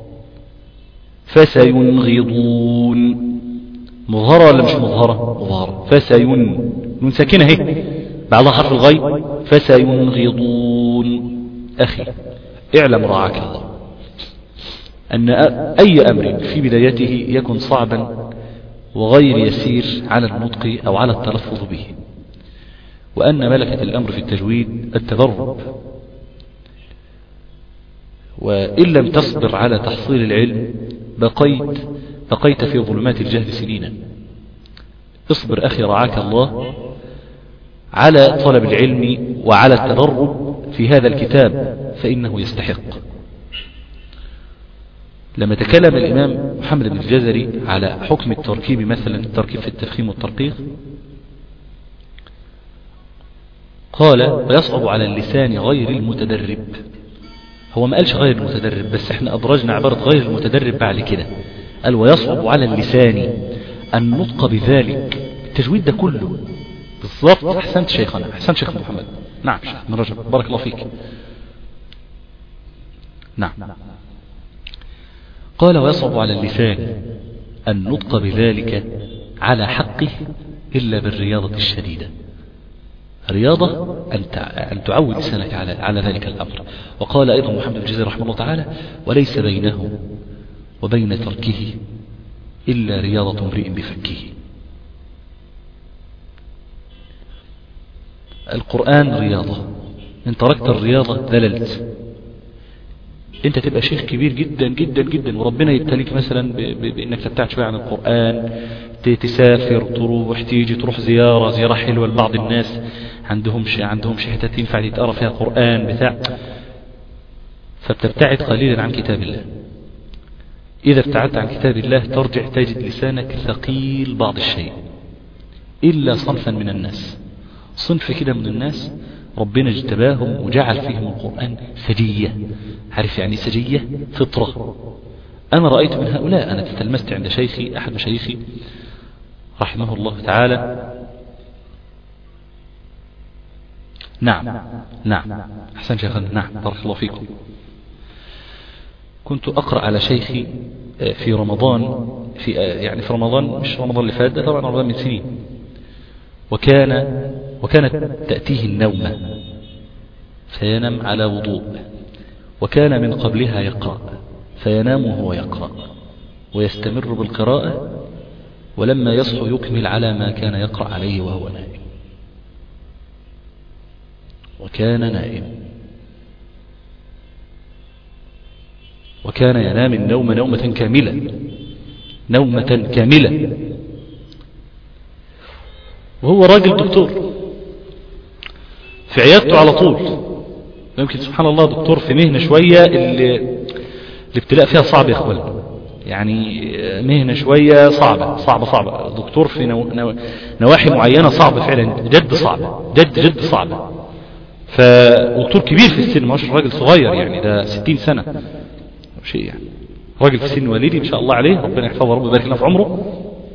فسينغضون، مظهرة ولا مش مظهرة؟ نون ساكنة اهي بعدها حرف الغين، فسينغضون. أخي اعلم رعاك الله أن أي أمر في بدايته يكن صعبا وغير يسير على النطق أو على التلفظ به، وأن ملكة الأمر في التجويد التدرب، وإن لم تصبر على تحصيل العلم بقيت في ظلمات الجهل سنينا. اصبر أخي رعاك الله، على طلب العلم وعلى التدرب في هذا الكتاب فإنه يستحق. لما تكلم الإمام محمد بن الجزري على حكم التركيب، مثلا التركيب في التفخيم والترقيق، قال: ويصعب على اللسان غير المتدرب. هو ما قالش غير المتدرب، بس احنا أدرجنا عبارة غير المتدرب بعد كده. قال: ويصعب على اللسان النطق بذلك. التجويد ده كله بالضبط. أحسنت شيخنا، أحسنت شيخ محمد. نعم شيخ من رجب، بارك الله فيك. نعم. قال: ويصعب على اللسان النطق بذلك على حقه إلا بالرياضة الشديدة. رياضة أن تعود لسانك على ذلك الأمر. وقال أيضا محمد بن الجزري رحمه الله تعالى: وليس بينه وبين تركه إلا رياضة امرئ بفكه. القرآن رياضة، إن تركت الرياضة ذللت. انت تبقى شيخ كبير جدا جدا جدا، وربنا يبتليك مثلا بانك تبتعد شوية عن القرآن، تسافر، تروح زيارة حلوة لبعض الناس عندهمش حتة ينفع يتقرأ فيها قرآن بتاع، فبتبتعد قليلا عن كتاب الله. إذا ابتعدت عن كتاب الله ترجع تجد لسانك ثقيل بعض الشيء، إلا صنفا من الناس. صنف كده من الناس ربنا اجتباهم وجعل فيهم القرآن سجية. عارف يعني سجية؟ فطرة. أنا رأيت من هؤلاء، أنا تتلمست عند شيخي، أحد مشايخي رحمه الله تعالى. نعم أحسن شيخنا، نعم بارك الله فيكم. كنت أقرأ على شيخي في رمضان، في رمضان، مش رمضان اللي فات، طبعا رمضان من سنين، وكانت تأتيه النومة فينام على وضوء، وكان من قبلها يقرأ فينام وهو يقرأ ويستمر بالقراءة، ولما يصحو يكمل على ما كان يقرأ عليه وهو نائم. وكان نائم، وكان ينام النوم نومة كاملة، وهو راجل دكتور في عيادته على طول. يمكن سبحان الله دكتور في مهنة شوية الابتلاء فيها صعب يا اخوان، يعني مهنة شوية صعبة. دكتور في نواحي معينة صعبة فعلا، جد صعبة. فدكتور كبير في السن، مش راجل صغير، يعني ده 60 سنة شيء، يعني راجل في سن والدي ان شاء الله عليه، ربنا يحفظه ورب يبارك له في عمره.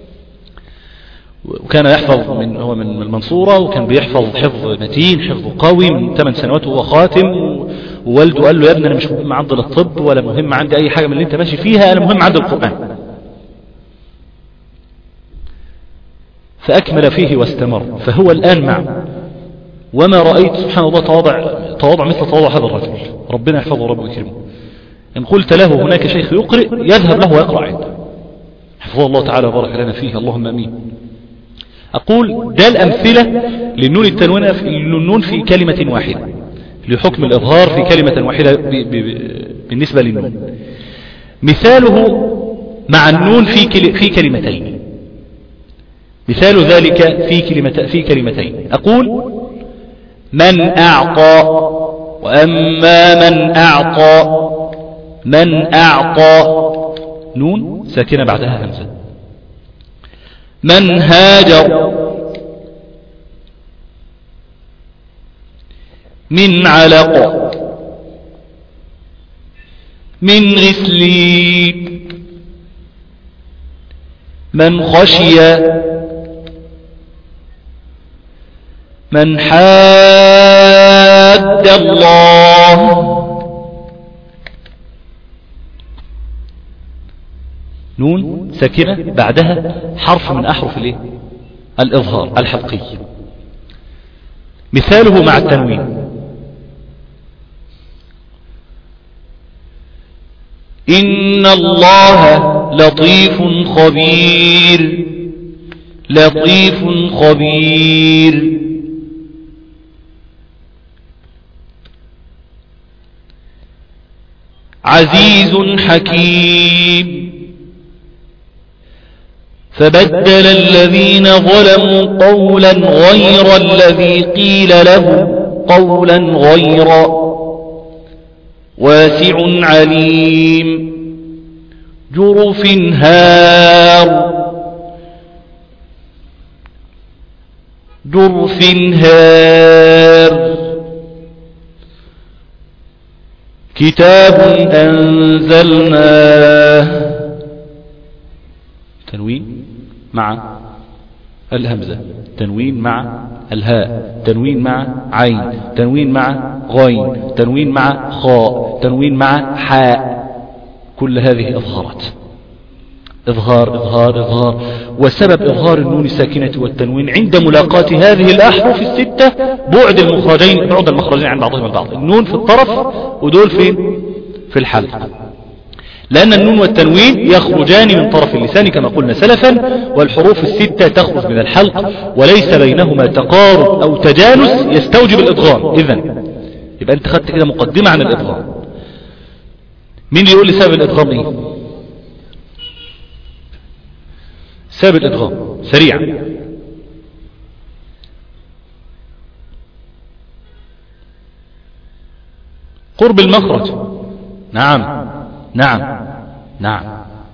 وكان يحفظ هو من المنصورة، وكان بيحفظ حفظ متين، حفظ قوي، من 8 سنوات وهو خاتم. ووالده قال له: يا ابني انا مش مهم عندي الطب ولا مهم عندي اي حاجة من اللي انت ماشي فيها، انا مهم عندي القرآن. فاكمل فيه واستمر، فهو الان معه. وما رأيت سبحان الله تواضع مثل تواضع هذا الرجل، ربنا يحفظه وربنا يكرمه. ان قلت له هناك شيخ يقرئ يذهب له ويقرأ عنده، حفظه الله تعالى وبارك لنا فيه، اللهم امين. أقول ده الأمثلة للنون التنوينة للنون في كلمة واحدة، لحكم الإظهار في كلمة واحدة بالنسبة للنون. مثاله مع النون في كلمتين، مثال ذلك في كلمتين. أقول: من أعطى، وأما من أعطى نون ساكنة بعدها همزة. من هاجر، من علق، من غسلين، من خشي، من حاد الله. نون ساكنة بعدها حرف من أحرف الإظهار الحلقي. مثاله مع التنوين: إن الله لطيف خبير. عزيز حكيم. فبدل الذين ظلموا قولا غير الذي قيل له قولا غير واسع عليم جرف هار جرف هار كتاب أنزلناه تنوين مع الهمزة، تنوين مع الهاء، تنوين مع عين، تنوين مع غين، تنوين مع خاء، تنوين مع حاء، كل هذه إظهارات، إظهار إظهار إظهار. وسبب إظهار النون الساكنة والتنوين عند ملاقاة هذه الأحرف الستة بعد المخرجين عن بعضهم البعض، النون في الطرف ودول في الحلق، لأن النون والتنوين يخرجان من طرف اللسان كما قلنا سلفا، والحروف الستة تخرج من الحلق وليس بينهما تقارب أو تجانس يستوجب الإدغام. إذن يبقى أنت خدت كده مقدمة عن الإدغام. مين اللي يقول لي سبب الإدغام إيه؟ سبب الإدغام سريعا. قرب المخرج. نعم نعم نعم.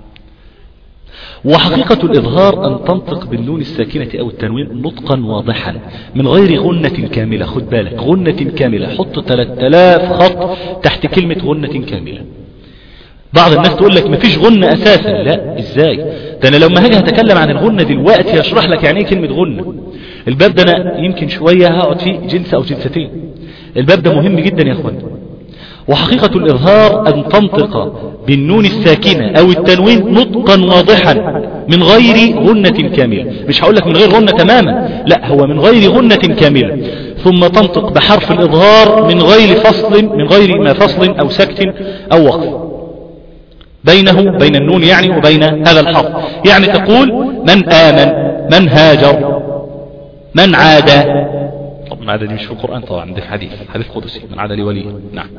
وحقيقة الإظهار أن تنطق بالنون الساكنة أو التنوين نطقا واضحا من غير غنة كاملة. خد بالك، غنة كاملة، حط 3000 خط تحت كلمة غنة كاملة. بعض الناس تقول لك مفيش غنة أساسا. لا، إزاي؟ ده أنا لما هاجي هتكلم عن الغنة دلوقتي هشرح لك يعني إيه كلمة غنة. الباب ده أنا يمكن شوية هقعد فيه جلسة أو جلستين. الباب ده مهم جدا يا أخوان. وحقيقة الإظهار أن تنطق بالنون الساكنة أو التنوين نطقا واضحا من غير غنة كاملة. مش هقول لك من غير غنة تماما، لا، هو من غير غنة كاملة، ثم تنطق بحرف الإظهار من غير فصل أو سكت أو وقف بين النون يعني وبين هذا الحرف. يعني تقول من آمن، من هاجر، من عاد. طب من عاد دي مش في القرآن طبعا، ده في حديث قدسي، من عاد لي وليا. نعم.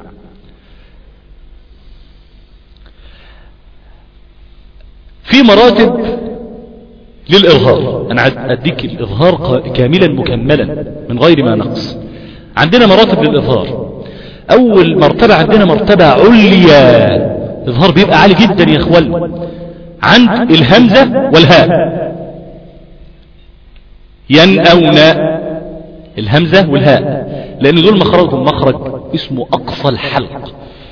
في مراتب للإظهار، أنا أديك الإظهار كاملا مكملا من غير ما نقص. عندنا مراتب للإظهار. أول مرتبة عندنا مرتبة عليا، الإظهار بيبقى عالي جدا يا إخوان عند الهمزة والهاء. ينأون، الهمزة والهاء، لأن دول مخرجهم مخرج اسمه أقصى الحلق.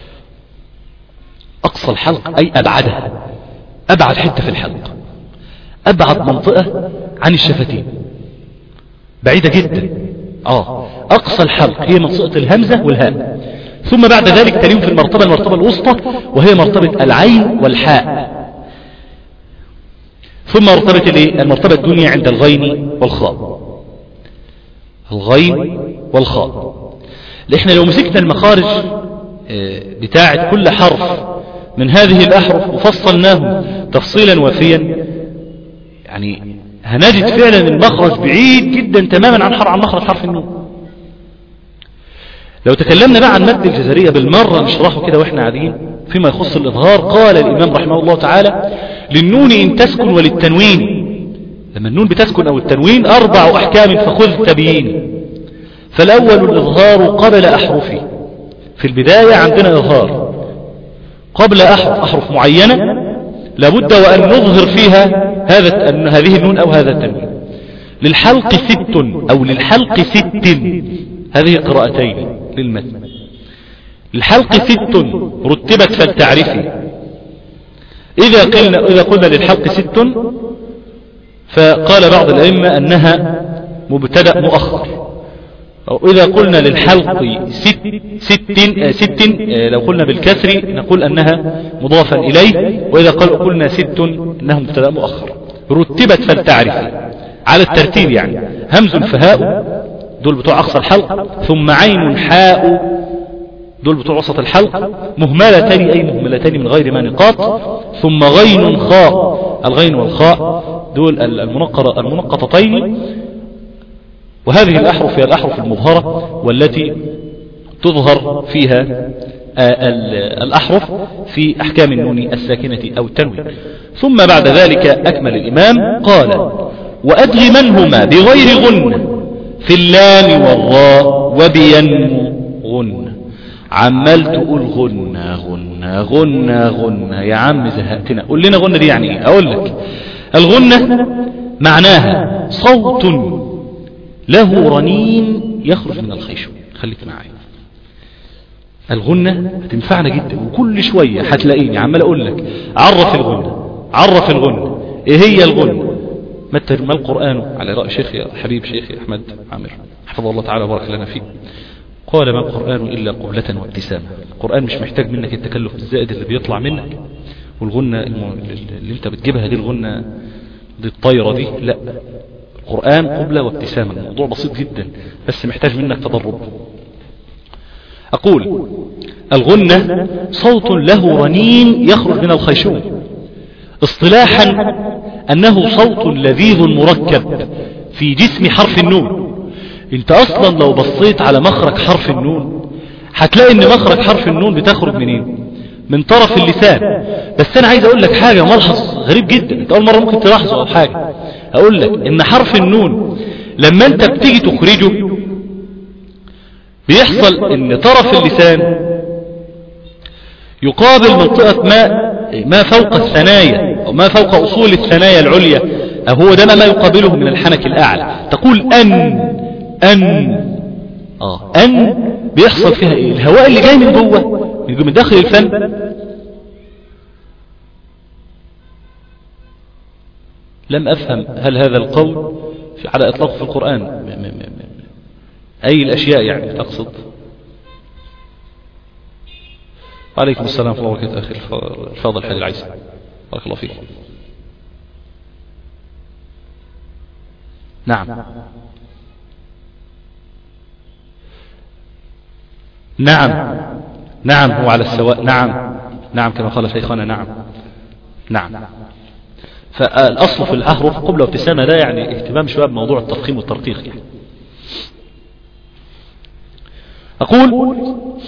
أقصى الحلق أي أبعدها، أبعد حتة في الحلق، أبعد منطقة عن الشفتين، بعيدة جدا. أقصى الحلق هي منطقة الهمزة والهاء. ثم بعد ذلك تليهم في المرتبة الوسطى وهي مرتبة العين والحاء. ثم المرتبة الدنيا عند الغين والخاء. الغين والخاء. احنا لو مسكنا المخارج بتاعة كل حرف من هذه الأحرف وفصلناه تفصيلا وافيا، يعني هنجد فعلا المخرج بعيد جدا تماما عن مخرج حرف النون. لو تكلمنا بقى عن مد الجزرية بالمرة نشرحه كده واحنا قاعدين فيما يخص الإظهار. قال الإمام رحمه الله تعالى: للنون إن تسكن وللتنوين. لما النون بتسكن أو التنوين 4 أحكام فخذ تبيين. فالأول الإظهار قبل أحرفه. في البداية عندنا إظهار قبل أحرف معينة لابد وأن نظهر فيها هذه النون أو هذا التنوين. للحلق 6 أو للحلق 6، هذه قراءتين للمتن. الحلق 6 رتبت فلتعرفي. إذا قلنا للحلق 6 فقال بعض الأئمة أنها مبتدأ مؤخر. أو إذا قلنا للحلق 6 لو قلنا بالكسر نقول أنها مضافا إليه. وإذا قلنا 6 أنها مبتدأ مؤخر. رتبت فلتعرفي على الترتيب، يعني همز فهاء دول بتوع أقصى الحلق، ثم عين حاء دول بتوع وسط الحلق، مهملتين أي مهملتين من غير ما نقاط، ثم غين خاء. الغين والخاء دول المنقطتين. وهذه الأحرف هي الأحرف المظهرة والتي تظهر فيها الأحرف في أحكام النون الساكنة أو التنوين. ثم بعد ذلك أكمل الإمام قال: وأدغمنهما بغير غن في اللام والراء وبينمو غن. عمال تقول غنى غنى غنى غنى، يا عم زهقتنا، قول لنا غنى دي يعني ايه؟ اقول لك: الغنى معناها صوت له رنين يخرج من الخيشوم. خليك معايا، الغنى هتنفعنا جدا، وكل شوية هتلاقيني عمال اقول لك عرف الغنى، عرف الغنى، ايه هي الغنى؟ ما القرآن على رأي شيخي حبيب شيخي أحمد عامر حفظه الله تعالى وبارك لنا فيه، قال: ما القرآن إلا قبلة وابتسامة. القرآن مش محتاج منك التكلف الزائد اللي بيطلع منك، والغنى اللي انت بتجيبها دي، الغنى دي الطايرة دي، لا، القرآن قبلة وابتسامة، الموضوع بسيط جدا بس محتاج منك تدرب. أقول: الغنى صوت له رنين يخرج من الخيشوم، اصطلاحا أنه صوت لذيذ مركب في جسم حرف النون. انت اصلا لو بصيت على مخرج حرف النون هتلاقي ان مخرج حرف النون بتخرج منين؟ من طرف اللسان. بس انا عايز اقول لك حاجة، ملحظ غريب جدا، انت اول مرة ممكن تلاحظه او حاجة. اقول لك ان حرف النون لما انت بتيجي تخرجه بيحصل ان طرف اللسان يقابل منطقة ما فوق الثنايا او ما فوق اصول الثنايا العليا، او هو ده ما يقابله من الحنك الاعلى. تقول أن بيحصل فيها ايه؟ الهواء اللي جاي من جوه من داخل الفم لم افهم هل هذا القول على اطلاق في القرآن اي الاشياء يعني تقصد؟ وعليكم السلام ورحمة الله وبركاته اخي الفاضل حلال العيسى، بارك الله فيك. نعم نعم نعم، هو على السواء. نعم نعم كما قال شيخنا. نعم نعم. فالأصل في الأحرف قبل وابتسامة ده يعني اهتمام شوية بموضوع التفخيم والترقيق يعني. أقول: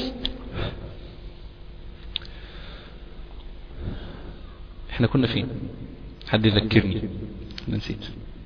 احنا كنا فين؟ حد يذكرني، أنا نسيت.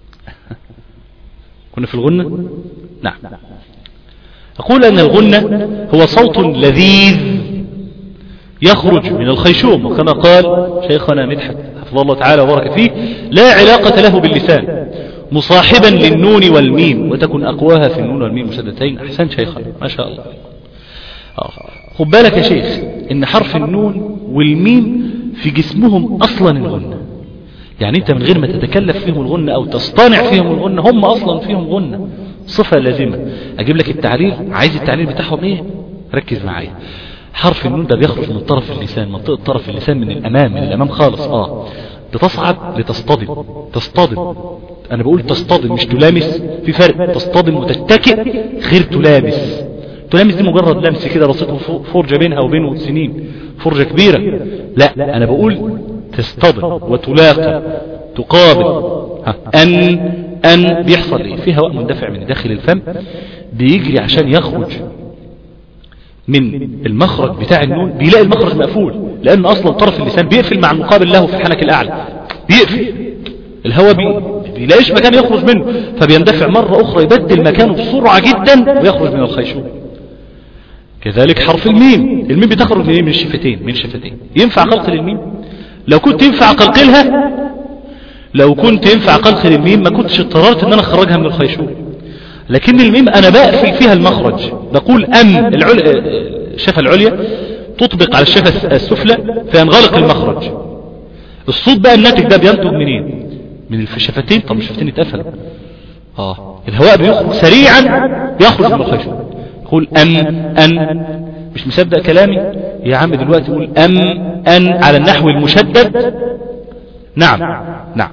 كنا في الغنى. نعم. أقول أن الغنى هو صوت لذيذ يخرج من الخيشوم، وكما قال شيخنا مدحت حفظه الله تعالى وبارك فيه: لا علاقة له باللسان، مصاحبا للنون والميم، وتكن أقواها في النون والميم مشددتين. أحسن شيخنا، ما شاء الله. خد بالك يا شيخ إن حرف النون والميم في جسمهم أصلا الغنى، يعني أنت من غير ما تتكلف فيهم الغنى أو تصطنع فيهم الغنى، هم أصلا فيهم غنى، صفة لازمة. أجيب لك التعليل، عايز التعليل بتاعهم إيه؟ ركز معايا. حرف النون ده بيخرج من طرف اللسان، منطقة طرف اللسان من الأمام، من الأمام خالص. بتصعد لتصطدم. تصطدم، أنا بقول تصطدم مش تلامس، في فرق. تصطدم وتتكئ غير تلامس. تلامس دي مجرد لمس كده بسيط، فرجة بينها وبينه سنين، فرجة كبيرة. لا، أنا بقول تصطدم وتلاقي، تقابل. أن بيحصل إيه؟ في هواء مندفع من داخل الفم بيجري عشان يخرج من المخرج بتاع النون، بيلاقي المخرج مقفول، لأن أصلا طرف اللسان بيقفل مع المقابل له في الحنك الأعلى، بيقفل الهواء، بيلاقيش مكان يخرج منه، فبيندفع مرة أخرى يبدل مكانه بسرعة جدا ويخرج من الخيشوم. كذلك حرف الميم، الميم بتخرج من الشفتين، من شفتين. ينفع قلقل الميم؟ لو كنت ينفع قلقلها، لو كنت ينفع قلقل الميم ما كنتش اضطررت ان انا اخرجها من الخيشوم. لكن الميم انا بقفل فيها المخرج، بقول الشفة العليا تطبق على الشفة السفلى فينغلق المخرج. الصوت بقى الناتج ده بينتج منين؟ من الشفتين. طب الشفتين اتقفلوا، الهواء بيخرج سريعا، يخرج من الخيشوم. قول أن مش مصدق كلامي يا عم دلوقتي؟ قول أن على النحو المشدد. نعم نعم.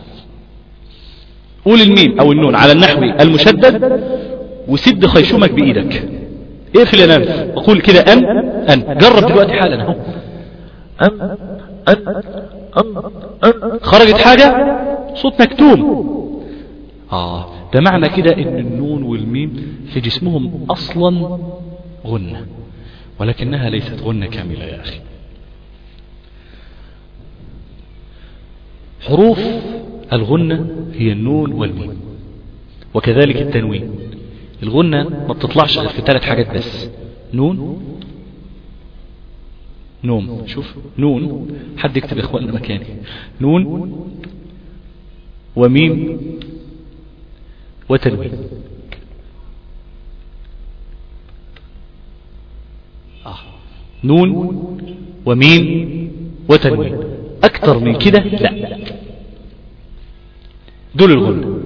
قول الميم أو النون على النحو المشدد وسد خيشومك بإيدك، اقفل الأنف وقول كده أن. جرب دلوقتي حالا اهو. أن خرجت حاجة، صوت مكتوم. ده معنى كده ان النون والميم في جسمهم اصلا غنى. ولكنها ليست غنة كاملة يا أخي. حروف الغنة هي النون والميم وكذلك التنوين. الغنة ما بتطلعش غير في 3 حاجات بس: نون، نوم، شوف نون، حد يكتب يا اخواننا مكاني، نون وميم وتنوين. نون وميم وتنوين، اكتر من كده لا. دول الغنة.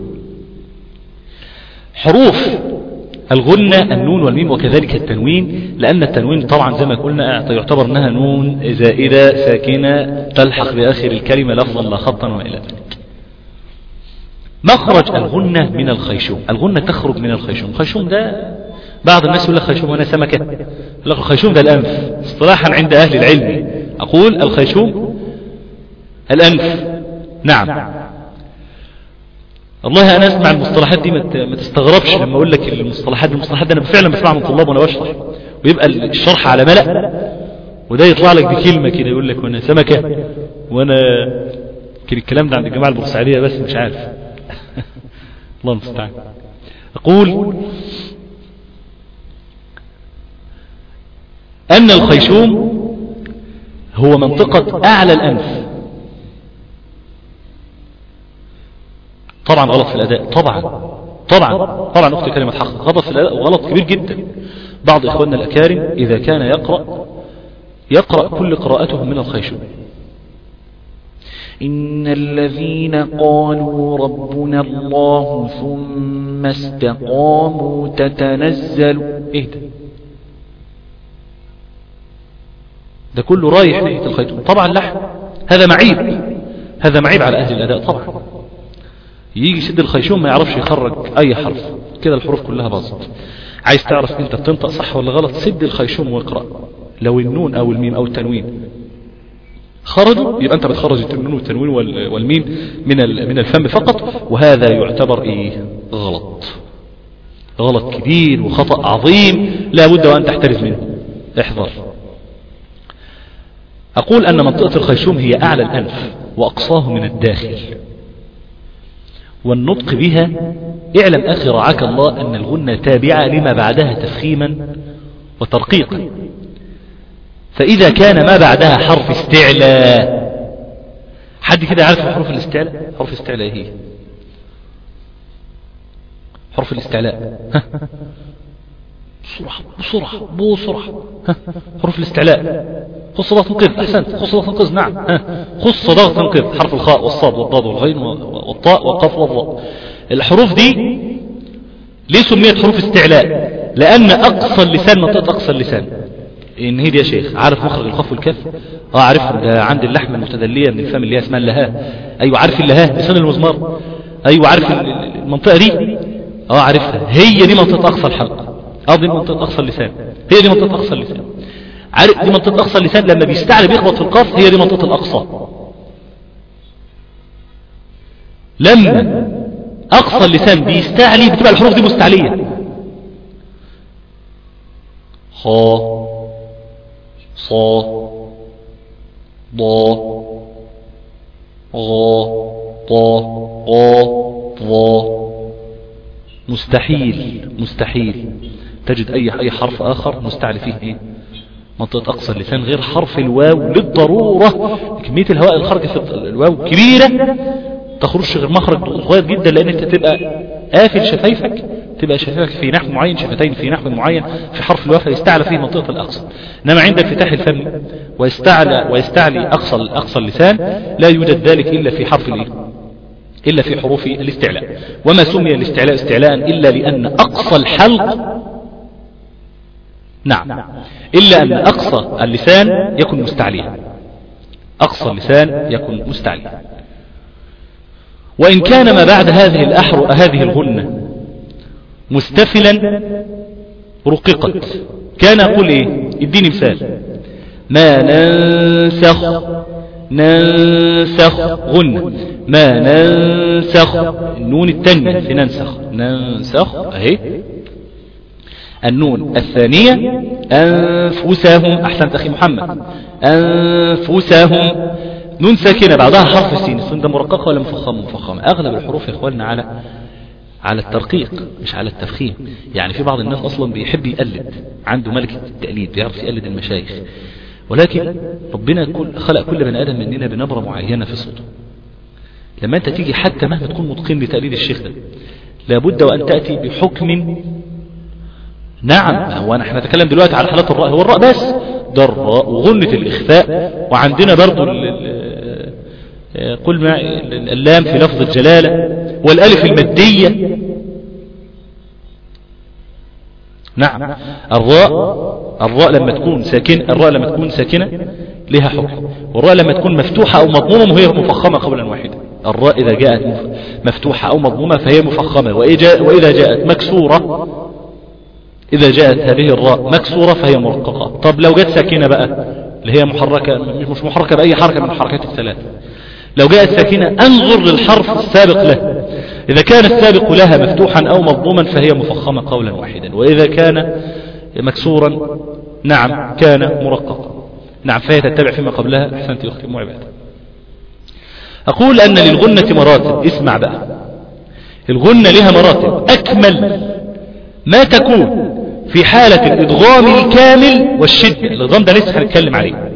حروف الغنة النون والميم وكذلك التنوين، لأن التنوين طبعا زي ما قلنا يعتبر أنها نون زائدة ساكنة تلحق بآخر الكلمة لفظا لا خطا وما إلى ذلك. مخرج الغنة من الخيشوم. الغنة تخرج من الخيشوم. الخيشوم ده بعض الناس يقول لك خيشوم وانا سمكة، الخيشوم ده الأنف اصطلاحا عند أهل العلم. أقول الخيشوم الأنف. نعم. والله أنا أسمع المصطلحات دي ما تستغربش لما أقول لك المصطلحات دي أنا فعلا بسمعها من طلاب وأنا بشرح، ويبقى الشرح على ملأ، وده يطلع لك بكلمة كده يقول لك وأنا سمكة وأنا كده. الكلام ده عند الجماعة البورسعيدية بس مش عارف. الله المستعان. أقول أن الخيشوم هو منطقة أعلى الأنف. طبعا غلط في الأداء، طبعا أختي كلمة حق، غلط في الأداء وغلط كبير جدا. بعض إخواننا الأكارم إذا كان يقرأ كل قراءتهم من الخيشوم. إن الذين قالوا ربنا الله ثم استقاموا تتنزل ده كله رايح ناحية الخيشوم. طبعا لحن، هذا معيب على أهل الأداء. طبعا يجي يسد الخيشوم ما يعرفش يخرج أي حرف، كده الحروف كلها باظت. عايز تعرف انت بتنطق صح ولا غلط، سد الخيشوم واقرأ. لو النون أو الميم أو التنوين خرجوا يبقى انت بتخرج النون والتنوين والميم من الفم فقط، وهذا يعتبر غلط كبير وخطأ عظيم لا بد وأن تحترز منه. احذر. أقول أن منطقة الخيشوم هي أعلى الأنف وأقصاه من الداخل، والنطق بها اعلم أخي رعاك الله أن الغنة تابعة لما بعدها تفخيما وترقيقا. فإذا كان ما بعدها حرف استعلاء، حد كده عارف حروف الاستعلاء؟ حروف الاستعلاء هي حروف الاستعلاء. بسرعة. حروف الاستعلاء. خص ضغط انقذ. أحسنت. خص ضغط انقذ. نعم. خص ضغط انقذ. حرف الخاء والصاد والضاد والغين والطاء والقاف والضاء. الحروف دي ليه سميت حروف استعلاء؟ لأن أقصى اللسان منطقة أقصى اللسان. إن هي دي يا شيخ عارف مخرج القاف والكاف؟ عارف عند اللحمة المتدلية من الفم اللي هي اسمها اللهاء. أيوة عارف اللهاء لسان المزمار. أيوة عارف المنطقة دي. عارفها. هي دي منطقة أقصى الحلق. دي منطقة أقصى اللسان. هي دي منطقة أقصى اللسان. عارف دي منطقة أقصى اللسان لما بيستعلى بيخبط في القاف، هي دي منطقة الأقصى. لما أقصى اللسان بيستعلي بتبقى الحروف دي مستعلية. خا صا ضا غا طا قا ضا. مستحيل تجد أي حرف آخر مستعلي فيه منطقة أقصى اللسان غير حرف الواو للضرورة. كمية الهواء الخارج في الواو كبيرة، تخرجش غير مخرج صغير جدا، لأن أنت تبقى قافل شفايفك، تبقى شفايفك في نحو معين، شفتين في نحو معين في حرف الواو فيستعلى فيه منطقة الأقصى. إنما عند انفتاح الفم ويستعلي أقصى اللسان لا يوجد ذلك إلا في حرف إلا في حروف الاستعلاء. وما سمي الاستعلاء استعلاء إلا لأن أقصى الحلق إلا أن أقصى اللسان يكون مستعليا. أقصى اللسان يكون مستعليا. وإن كان ما بعد هذه الغنة مستفلا رققت، كان أقول اديني مثال. ما ننسخ غنة. ما ننسخ النون التانية في ننسخ اهي النون الثانية أنفسهم. أحسنت أخي محمد. أنفسهم نون ساكنة بعدها حرف السين. السين ده مرققة ولا مفخمة؟ أغلب الحروف يا إخواننا على الترقيق مش على التفخيم. يعني في بعض الناس أصلا بيحب يقلد، عنده ملكة التقليد، بيعرف يقلد المشايخ، ولكن ربنا خلق كل بني آدم مننا بنبرة معينة في صوته. لما أنت تيجي حتى مهما تكون متقن لتقليد الشيخ ده، لابد وأن تأتي بحكم. نعم، هو احنا نتكلم دلوقتي على حالات الراء، هو الراء بس، ده الراء وغنة الإخفاء، وعندنا برضو قل مع اللام في لفظ الجلالة، والألف المادية. نعم، الراء لما تكون ساكنة لها حكم، والراء لما تكون مفتوحة أو مضمومة وهي مفخمة قولا واحدا. الراء إذا جاءت مفتوحة أو مضمومة فهي مفخمة، وإذا جاءت مكسورة، إذا جاءت هذه الراء مكسورة فهي مرققة. طب لو جاءت ساكنة بقى اللي هي محركة، مش محركة بأي حركة من الحركات الثلاث، لو جاءت ساكنة أنظر للحرف السابق له، إذا كان السابق لها مفتوحا أو مضموما فهي مفخمة قولا واحدا، وإذا كان مكسورا نعم كان مرققا. نعم، فهي تتبع فيما قبلها. أحسنت يا أختي أم عباد. أقول أن للغنة مراتب. اسمع بقى، الغنة لها مراتب. أكمل ما تكون في حالة الإدغام الكامل والشدة. الإدغام ده لسه هنتكلم عليه.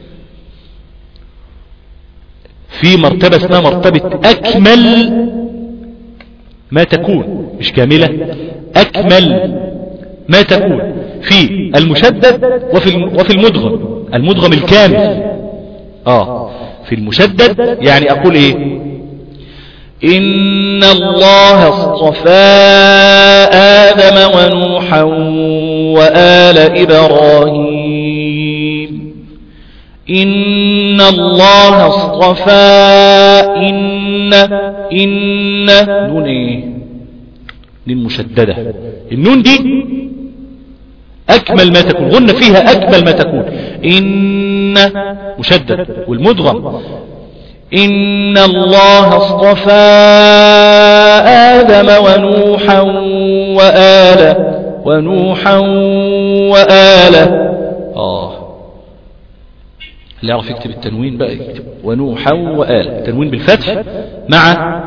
في مرتبة اسمها مرتبة أكمل ما تكون، مش كاملة، أكمل ما تكون في المشدد وفي المدغم الكامل. في المشدد يعني أقول إيه؟ إن الله اصطفى آدم ونوحا وآل إبراهيم. إن الله اصطفى إن نون إيه؟ نون مشددة. النون دي أكمل ما تكون، غنى فيها أكمل ما تكون. إن مشدد، والمدغم إن الله اصطفى آدم ونوحا وآله. اللي يعرف يكتب التنوين بقى يكتب ونوحا وآله، التنوين بالفتح مع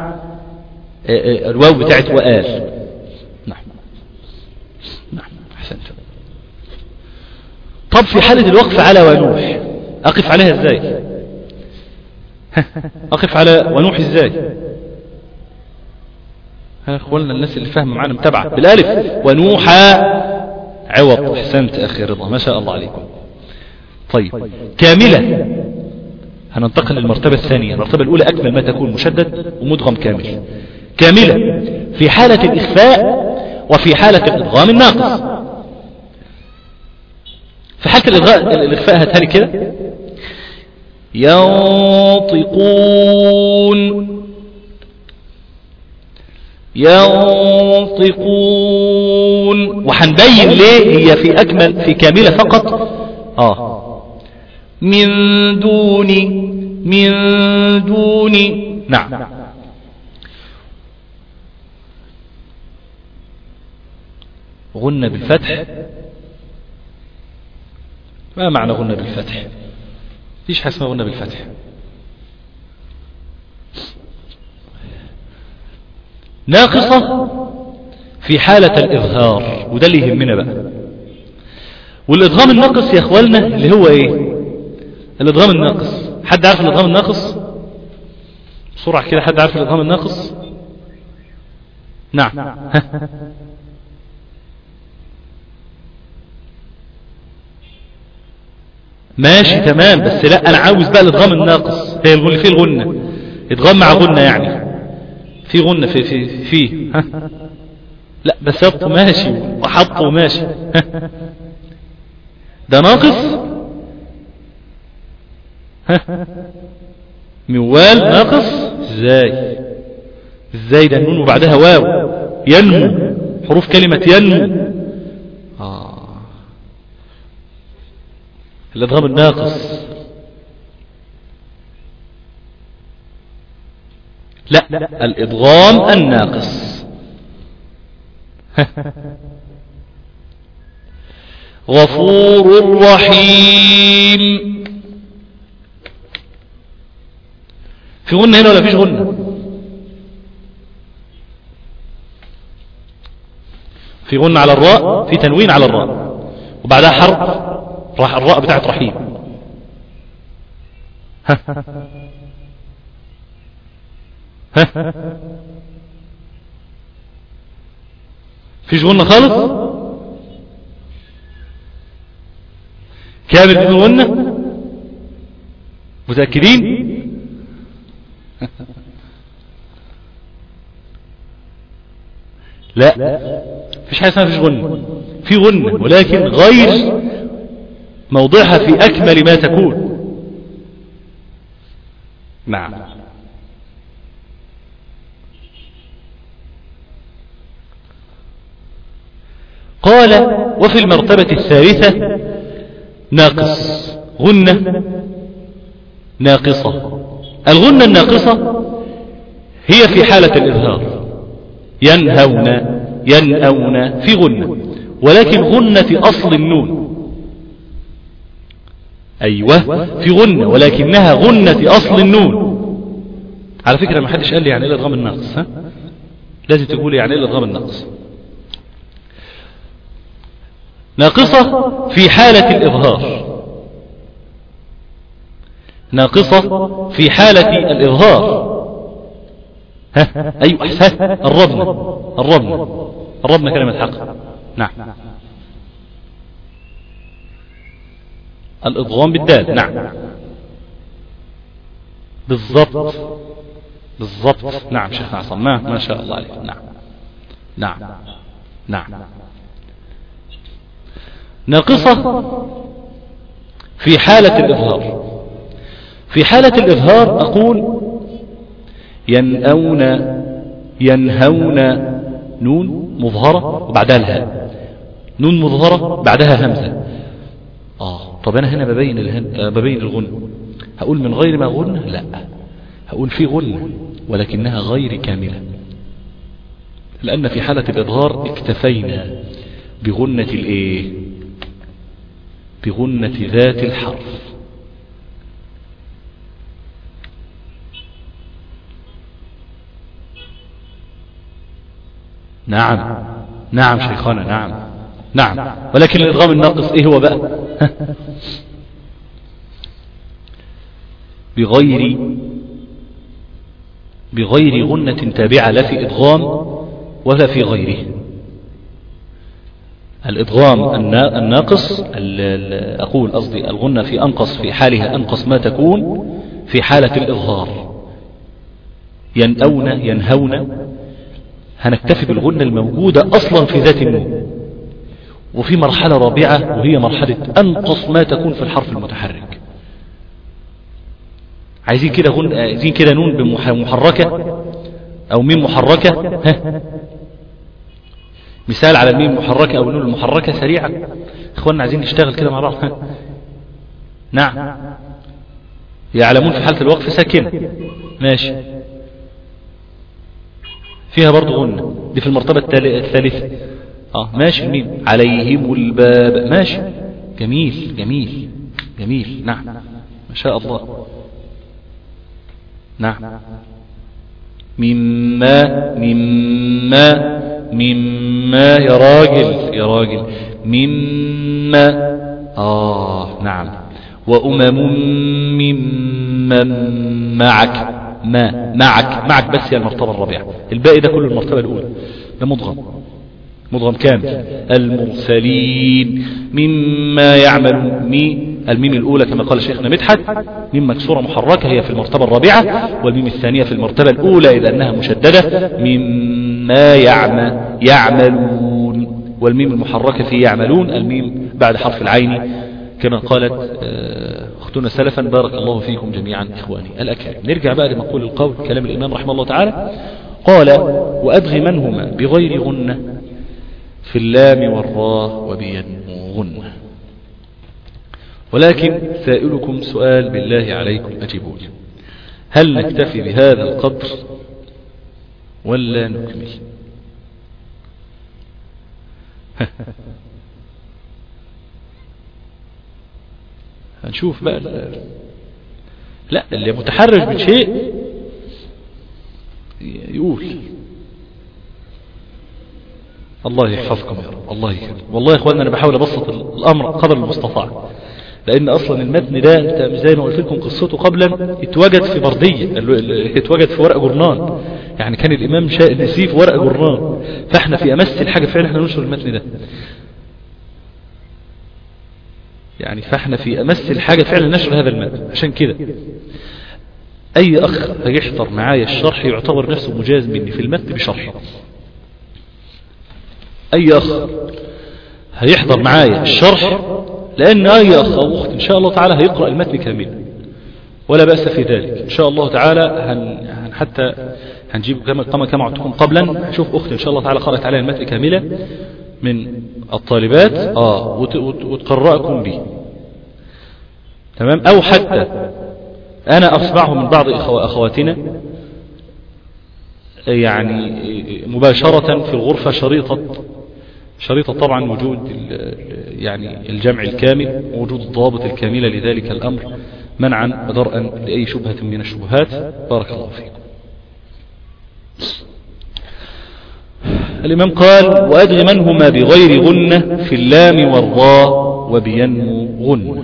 الواو بتاعت وآل. نعم أحسنت. طب في حالة الوقف على ونوح أقف عليها إزاي؟ أقف على ونوح إزاي؟ أخواننا الناس اللي فاهمة معانا متابعة بالألف. ونوحا عوض. أحسنت أخي رضا، ما شاء الله عليكم. طيب كاملة، هننتقل للمرتبة الثانية. المرتبة الأولى أكمل ما تكون، مشدد ومدغم كامل. كاملة في حالة الإخفاء وفي حالة الإدغام الناقص. في حالة الإخفاء هاتها كده، ينطقون، وحنبين ليه هي في كاملة فقط. من دوني. نعم. غنى بالفتح. ما معنى غنى بالفتح؟ فيش حاجة اسمها غنى بالفتح. ناقصة في حالة الإظهار، وده اللي يهمنا بقى. والإدغام الناقص يا أخوالنا اللي هو إيه؟ الإدغام الناقص، حد عارف الإدغام الناقص؟ بسرعة كده، حد عارف الإدغام الناقص؟ نعم. ماشي تمام، بس لا أنا عاوز بقى الإدغام الناقص. هي الغنة فيه، الغنة إدغام مع غنة، يعني في غنة في لا بسط ماشي وحطه ماشي. ده ناقص. موال ناقص ازاي ده النون وبعدها واو. ينمو، حروف كلمة ينمو. الادغام الناقص. لا الادغام الناقص. غفور رحيم. في غنة هنا ولا فيش غنة؟ في غنة على الراء، في تنوين على الراء، وبعدها حرف الراء بتاعت رحيم. ها ها فيش غنة خالص؟ كامل بدون غنة؟ متأكدين؟ لا، فيش حاجة اسمها فيش غنة. في غنة ولكن غير موضعها في أكمل ما تكون. نعم. قال وفي المرتبة الثالثة ناقص، غنة ناقصة. الغنة الناقصة هي في حالة الإظهار، ينهون في غنة، ولكن غنة أصل النون. أيوة في غنة ولكنها غنة أصل النون. على فكرة ما حدش قال لي يعني ايه الادغام الناقص، ها؟ لازم تقول يعني ايه الادغام الناقص. ناقصة في حالة الإظهار، ناقصة في حالة الإظهار. ها أيوة أحسن، الربنا كلمة حق. نعم. الإضغام بالدال. نعم بالضبط. نعم شيخنا عصام، ما شاء الله عليك. نعم. ناقصة في حالة الإظهار. في حالة الإظهار أقول ينهون نون مظهرة وبعدها الهاء، نون مظهرة بعدها همزة. طب أنا هنا ببين الغنة، هقول من غير ما غنة؟ لا، هقول في غنة ولكنها غير كاملة، لأن في حالة الإظهار اكتفينا بغنة الايه؟ بغنة ذات الحرف. نعم شيخنا، نعم. ولكن الإدغام الناقص ايه هو بقى؟ بغير غنة تابعة، لا في إدغام ولا في غيره. الإدغام الناقص أقول قصدي الغنة في أنقص، في حالها أنقص ما تكون في حالة الإظهار. ينهون هنكتفي بالغنة الموجودة أصلا في ذات النون. وفي مرحلة رابعة وهي مرحلة أنقص ما تكون في الحرف المتحرك. عايزين كده نون محركة أو ميم محركة. مثال على الميم المحركة أو النون المحركة سريعا إخواننا، عايزين نشتغل كده مع بعض. نعم. يعلمون في حالة الوقف ساكنة، ماشي، فيها برضو غنة، دي في المرتبة الثالثة. ماشي. الميم عليهم الباب، ماشي، جميل. نعم ما شاء الله. نعم. مما يا راجل مما. نعم. وأمم ممن معك، معك بس هي المرتبة الرابعة، الباقي ده كله المرتبة الأولى، ده مضغم كامل. المرسلين مما يعمل الميم الأولى كما قال شيخنا مدحت ميم مكسورة محركة هي في المرتبة الرابعة، والميم الثانية في المرتبة الأولى إذا أنها مشددة مما يعملون، والميم المحركة في يعملون الميم بعد حرف العين كما قالت أختنا سلفا. بارك الله فيكم جميعا إخواني الأكارم. نرجع بقى لمقول القول كلام الإمام رحمه الله تعالى. قال وأدغمنهما بغير غنة في اللام والراء وبينمو غنة. ولكن سائلكم سؤال بالله عليكم أجيبوا لي، هل نكتفي بهذا القدر ولا نكمل؟ هنشوف بقى لا اللي متحرج من شيء يقول. الله يحفظكم يا رب. الله يكرم. والله يا اخواننا انا بحاول ابسط الامر قدر المستطاع، لان اصلا المتن ده انت زي ما قلت لكم قصته قبلا اتوجد في بردية، اتوجد في ورق جورنال، يعني كان الامام نسيه في ورق جورنال، فاحنا في امس الحاجة فعلا احنا ننشر المتن ده، يعني فاحنا في امس الحاجة فعلا نشر هذا المتن. عشان كده اي اخ هيحضر معايا الشرح يعتبر نفسه مجاز مني في المتن بشرحه. اي اخ هيحضر معايا الشرح، لان اي اخ او اخت ان شاء الله تعالى هيقرأ المتن كاملا ولا بأس في ذلك ان شاء الله تعالى. حتى هنجيب كما عدتكم قبلا، هشوف اخت ان شاء الله تعالى قرأت عليها المتن كاملا من الطالبات وتقرأكم به، تمام؟ او حتى انا اصبعه من بعض اخواتنا يعني مباشرة في الغرفة شريطة طبعا وجود يعني الجمع الكامل ووجود الضوابط الكاملة لذلك الأمر منعا ودرءا لأي شبهة من الشبهات. بارك الله فيكم. الإمام قال: وأدغمنهما بغير غنة في اللام والراء وبينمو غنة.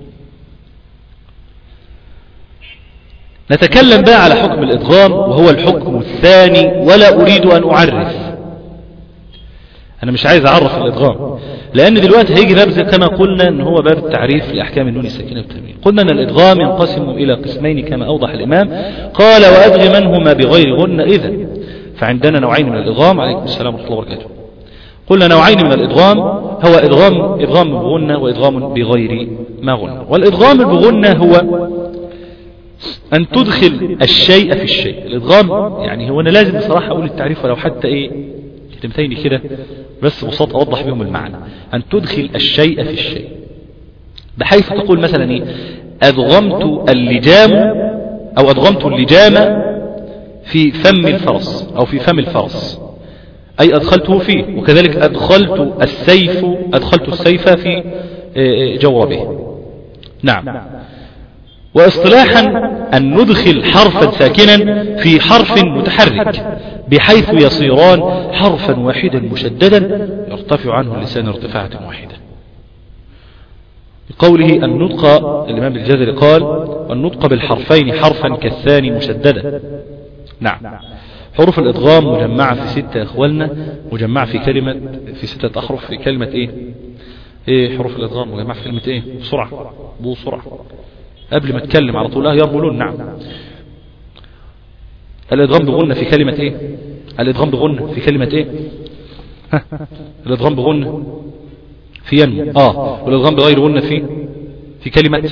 نتكلم بقى على حكم الإدغام وهو الحكم الثاني، ولا أريد أن أعرف، أنا مش عايز أعرف الإدغام، لأن دلوقتي هيجي باب كما قلنا أن هو باب التعريف لأحكام النون الساكنة والتنوين. قلنا أن الإدغام ينقسم إلى قسمين كما أوضح الإمام، قال: وأدغمنهما بغير غنة. إذا فعندنا نوعين من الإدغام. عليكم السلام ورحمة الله وبركاته. قلنا نوعين من الإدغام، هو إدغام بغنة وإدغام بغير ما غنة. والإدغام بغنة هو أن تدخل الشيء في الشيء. الإدغام يعني هو أنا لازم بصراحة أقول التعريف ولو حتى كلمتين كده بس بساطة أوضح بهم المعنى. أن تدخل الشيء في الشيء، بحيث تقول مثلا أدغمت اللجام أو أدغمت اللجام في فم الفرس أو في فم الفرس، أي أدخلته فيه. وكذلك أدخلت السيف في جوربه. نعم. واصطلاحا أن ندخل حرفا ساكنا في حرف متحرك بحيث يصيران حرفا واحدا مشددا يرتفع عنه اللسان ارتفاعة واحدة. بقوله النطق، الإمام الجزري قال: النطق بالحرفين حرفا كالثاني مشددا. نعم. حروف الإدغام مجمعة في 6 أخوالنا، مجمعة في 6 أحرف في كلمة ايه حروف الإدغام مجمعة في كلمة بسرعة قبل ما اتكلم على طول يرملون. نعم. الادغام بغنة في كلمة الادغام بغنة في كلمة الادغام بغنة في ينمو. والادغام بغير غنة في كلمة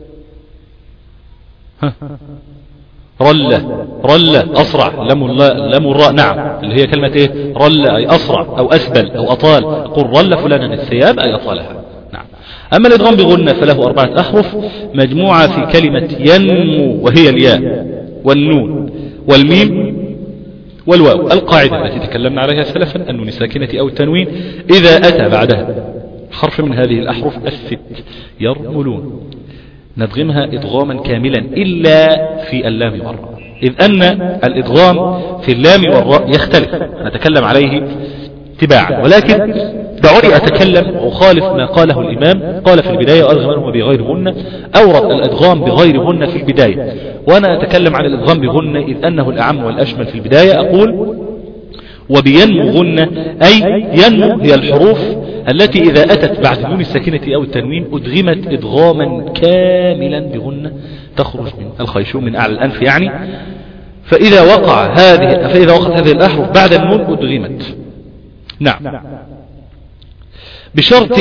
رلة أسرع. لم الراء. نعم. اللي هي كلمة رلة، أي أسرع أو أسبل أو أطال. قل رل فلانا الثياب، أي أطالها. نعم. أما الإدغام بغنة فله 4 أحرف مجموعة في كلمة ينمو، وهي الياء والنون والميم والواو. القاعدة التي تكلمنا عليها سلفا: النون الساكنة أو التنوين إذا أتى بعدها حرف من هذه الأحرف 6 يرملون ندغمها إدغاما كاملا إلا في اللام والراء، إذ أن الإدغام في اللام والراء يختلف، نتكلم عليه تباعا. ولكن دعوني أتكلم وأخالف ما قاله الإمام. قال في البداية: وأدغمنهما بغير غنة، أورد الإدغام بغير غنة في البداية، وأنا أتكلم عن الإدغام بغنة إذ أنه الأعم والأشمل في البداية. أقول: وبينمو غنة، أي ينمو هي الحروف التي إذا أتت بعد النون الساكنة أو التنوين أدغمت إدغاما كاملا بغنة تخرج من الخيشوم من أعلى الأنف يعني. فإذا وقعت هذه الأحرف بعد النون أدغمت. نعم. بشرط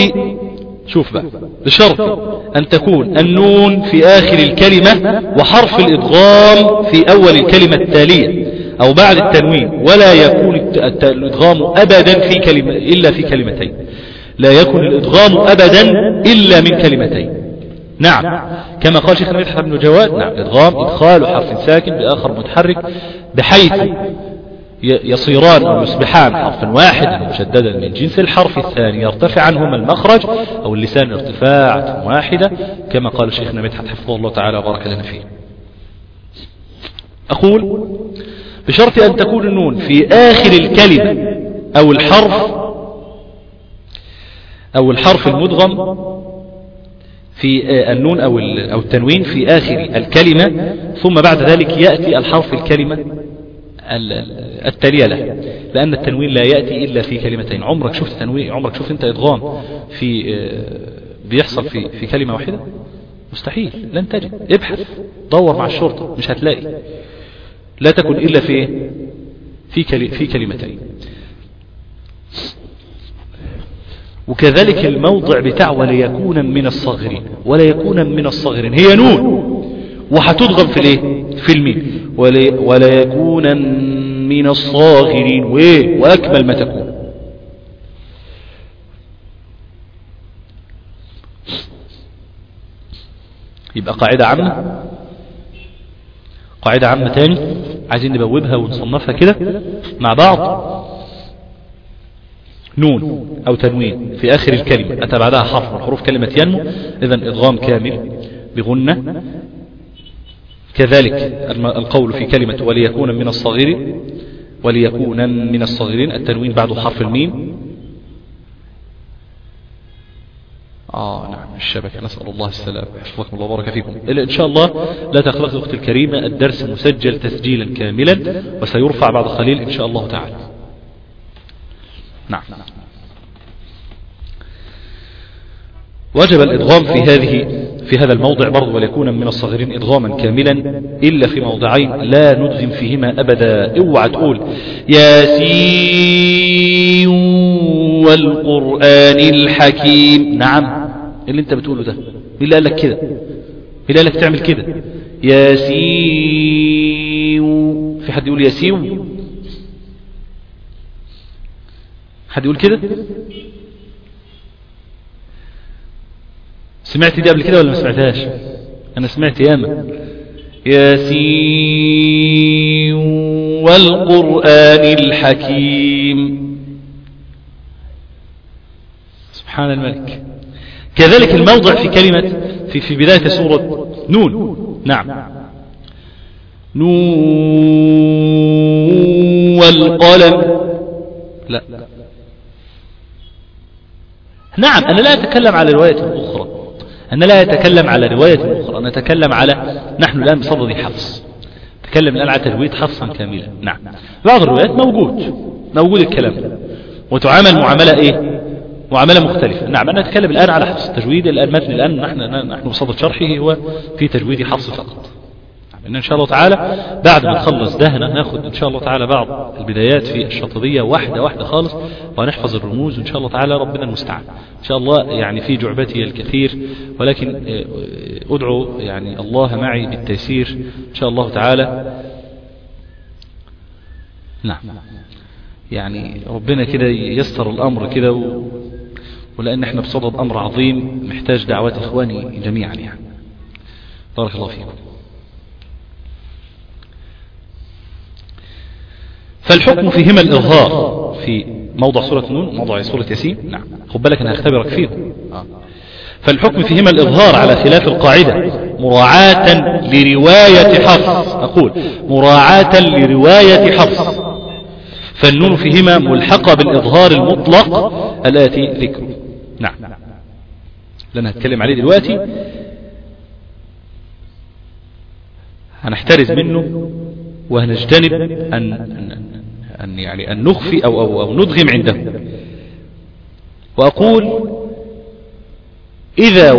أن تكون النون في آخر الكلمة وحرف الإدغام في أول الكلمة التالية أو بعد التنوين، ولا يكون الإدغام أبدا إلا في كلمتين. لا يكون الإدغام أبدا إلا من كلمتين. نعم. كما قال شيخنا بن جواد: نعم، الإدغام إدخال حرف ساكن بآخر متحرك بحيث يصيران أو يصبحان حرفا واحدا مشددا من جنس الحرف الثاني يرتفع عنهما المخرج أو اللسان ارتفاعا واحدة كما قال شيخنا مدحت حفظه الله تعالى وبارك لنا فيه. أقول بشرط أن تكون النون في آخر الكلمة أو الحرف المدغم في النون أو التنوين في آخر الكلمة، ثم بعد ذلك يأتي الحرف الكلمة التالية له، لأن التنوين لا يأتي إلا في كلمتين. عمرك شفت تنوين؟ عمرك شفت أنت إدغام بيحصل في كلمة واحدة؟ مستحيل، لن تجد. ابحث دور مع الشرطة مش هتلاقي. لا تكن إلا في كلمتين. وكذلك الموضع بتاع ولا يكون من الصاغرين، ولا يكون من الصاغرين هي نون وهتضغم في الايه؟ في الميم. ولا يكون من الصاغرين واكمل ما تكون. يبقى قاعدة عامة تاني عايزين نبوبها ونصنفها كده مع بعض. نون أو تنوين في آخر الكلمة أتى بعدها حرف من حروف كلمة ينمو، إذن إدغام كامل بغنة. كذلك القول في كلمة وليكون من الصغيرين التنوين بعد حرف الميم. نعم الشبكة، نسأل الله السلام، حفظكم الله وبارك فيكم. إن شاء الله لا تقلق أختي الكريمة، الدرس مسجل تسجيلا كاملا وسيرفع بعد قليل إن شاء الله تعالى. نعم. وجب الإدغام في هذا الموضع برضو، وليكون من الصغيرين إدغاما كاملا إلا في موضعين لا ندغم فيهما أبدا. اوعى تقول ياسين والقرآن الحكيم. نعم اللي انت بتقوله ده، مين اللي قال لك كده؟ مين اللي قال لك تعمل كده؟ ياسين. في حد يقول ياسين؟ حد يقول كده؟ سمعت دي قبل كده ولا ما سمعتهاش؟ انا سمعت ياما. ياسين والقرآن الحكيم. سبحان الملك. كذلك الموضع في كلمة في بداية سورة نون. نعم. نون والقلم. لا. نعم أنا لا أتكلم على رواية أخرى، أنا أتكلم على نحن الآن بصدد حفص، نتكلم الآن على تجويد حفصا كاملا. نعم بعض الروايات موجود الكلام وتعامل معاملة مختلفة. نعم أنا أتكلم الآن على حفص التجويد. المتن الآن نحن بصدد شرحه هو في تجويد حفص فقط. إن شاء الله تعالى بعد ما نخلص ده ناخد إن شاء الله تعالى بعض البدايات في الشاطبية واحدة خالص، ونحفظ الرموز وإن شاء الله تعالى ربنا المستعان. إن شاء الله يعني في جعبتي الكثير، ولكن أدعو يعني الله معي بالتيسير إن شاء الله تعالى. نعم يعني ربنا كده ييسر الأمر كده، ولأن احنا بصدد أمر عظيم محتاج دعوات إخواني جميعا يعني. بارك الله فيكم. فالحكم فيهما الإظهار في موضع سورة نون وموضع سورة ياسين. نعم خد بالك أنا هختبرك فيهم. فالحكم فيهما الإظهار على خلاف القاعدة مراعاة لرواية حفص. أقول مراعاة لرواية حفص، فالنون فيهما ملحقة بالإظهار المطلق الآتي ذكره. نعم لن هتكلم عليه دلوقتي، هنحترز منه وهنجتنب أن نخفي أو ندغم عنده. وأقول إذا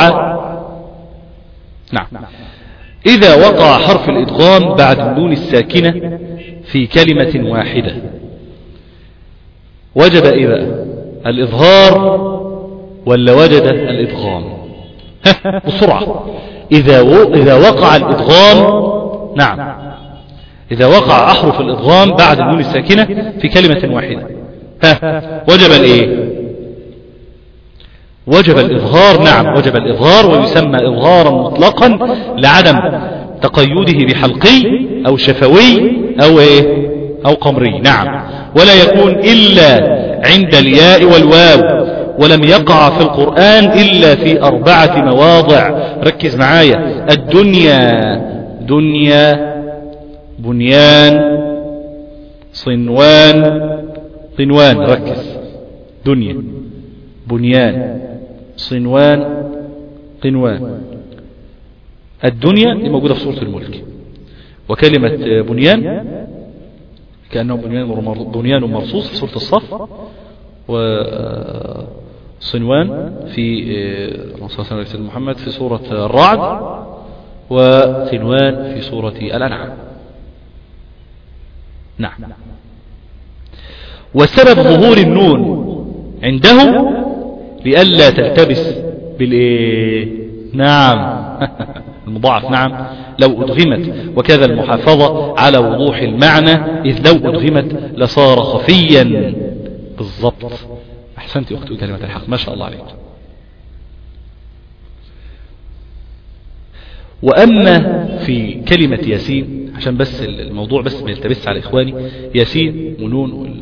وقع حرف الإدغام بعد النون الساكنة في كلمة واحدة وجب إذا الإظهار ولا وجد الإدغام؟ بسرعة. إذا وقع الإدغام، نعم إذا وقع أحرف الإدغام بعد النون الساكنة في كلمة واحدة وجب وجب الإظهار. نعم وجب الإظهار، ويسمى إظهارا مطلقا لعدم تقيده بحلقي أو شفوي أو قمري. نعم. ولا يكون إلا عند الياء والواو، ولم يقع في القرآن إلا في 4 مواضع. ركز معايا. الدنيا، دنيا، بنيان، صنوان، قنوان. ركز. دنيا، بنيان، صنوان، قنوان. الدنيا دي موجودة في سورة الملك، وكلمة بنيان كأنه بنيان مرصوص في سورة الصف، وصنوان في محمد في سورة الرعد، وقنوان في سورة الأنعام. نعم. وسبب ظهور النون عندهم لئلا تلتبس بالايه؟ نعم. المضاعف. نعم. لو أدغمت، وكذا المحافظة على وضوح المعنى، إذ لو أدغمت لصار خفيا. بالضبط. أحسنت يا أختي كلمة الحق، ما شاء الله عليك. وأما في كلمة ياسين، عشان بس الموضوع بس بيلتبس على إخواني، ياسين ونون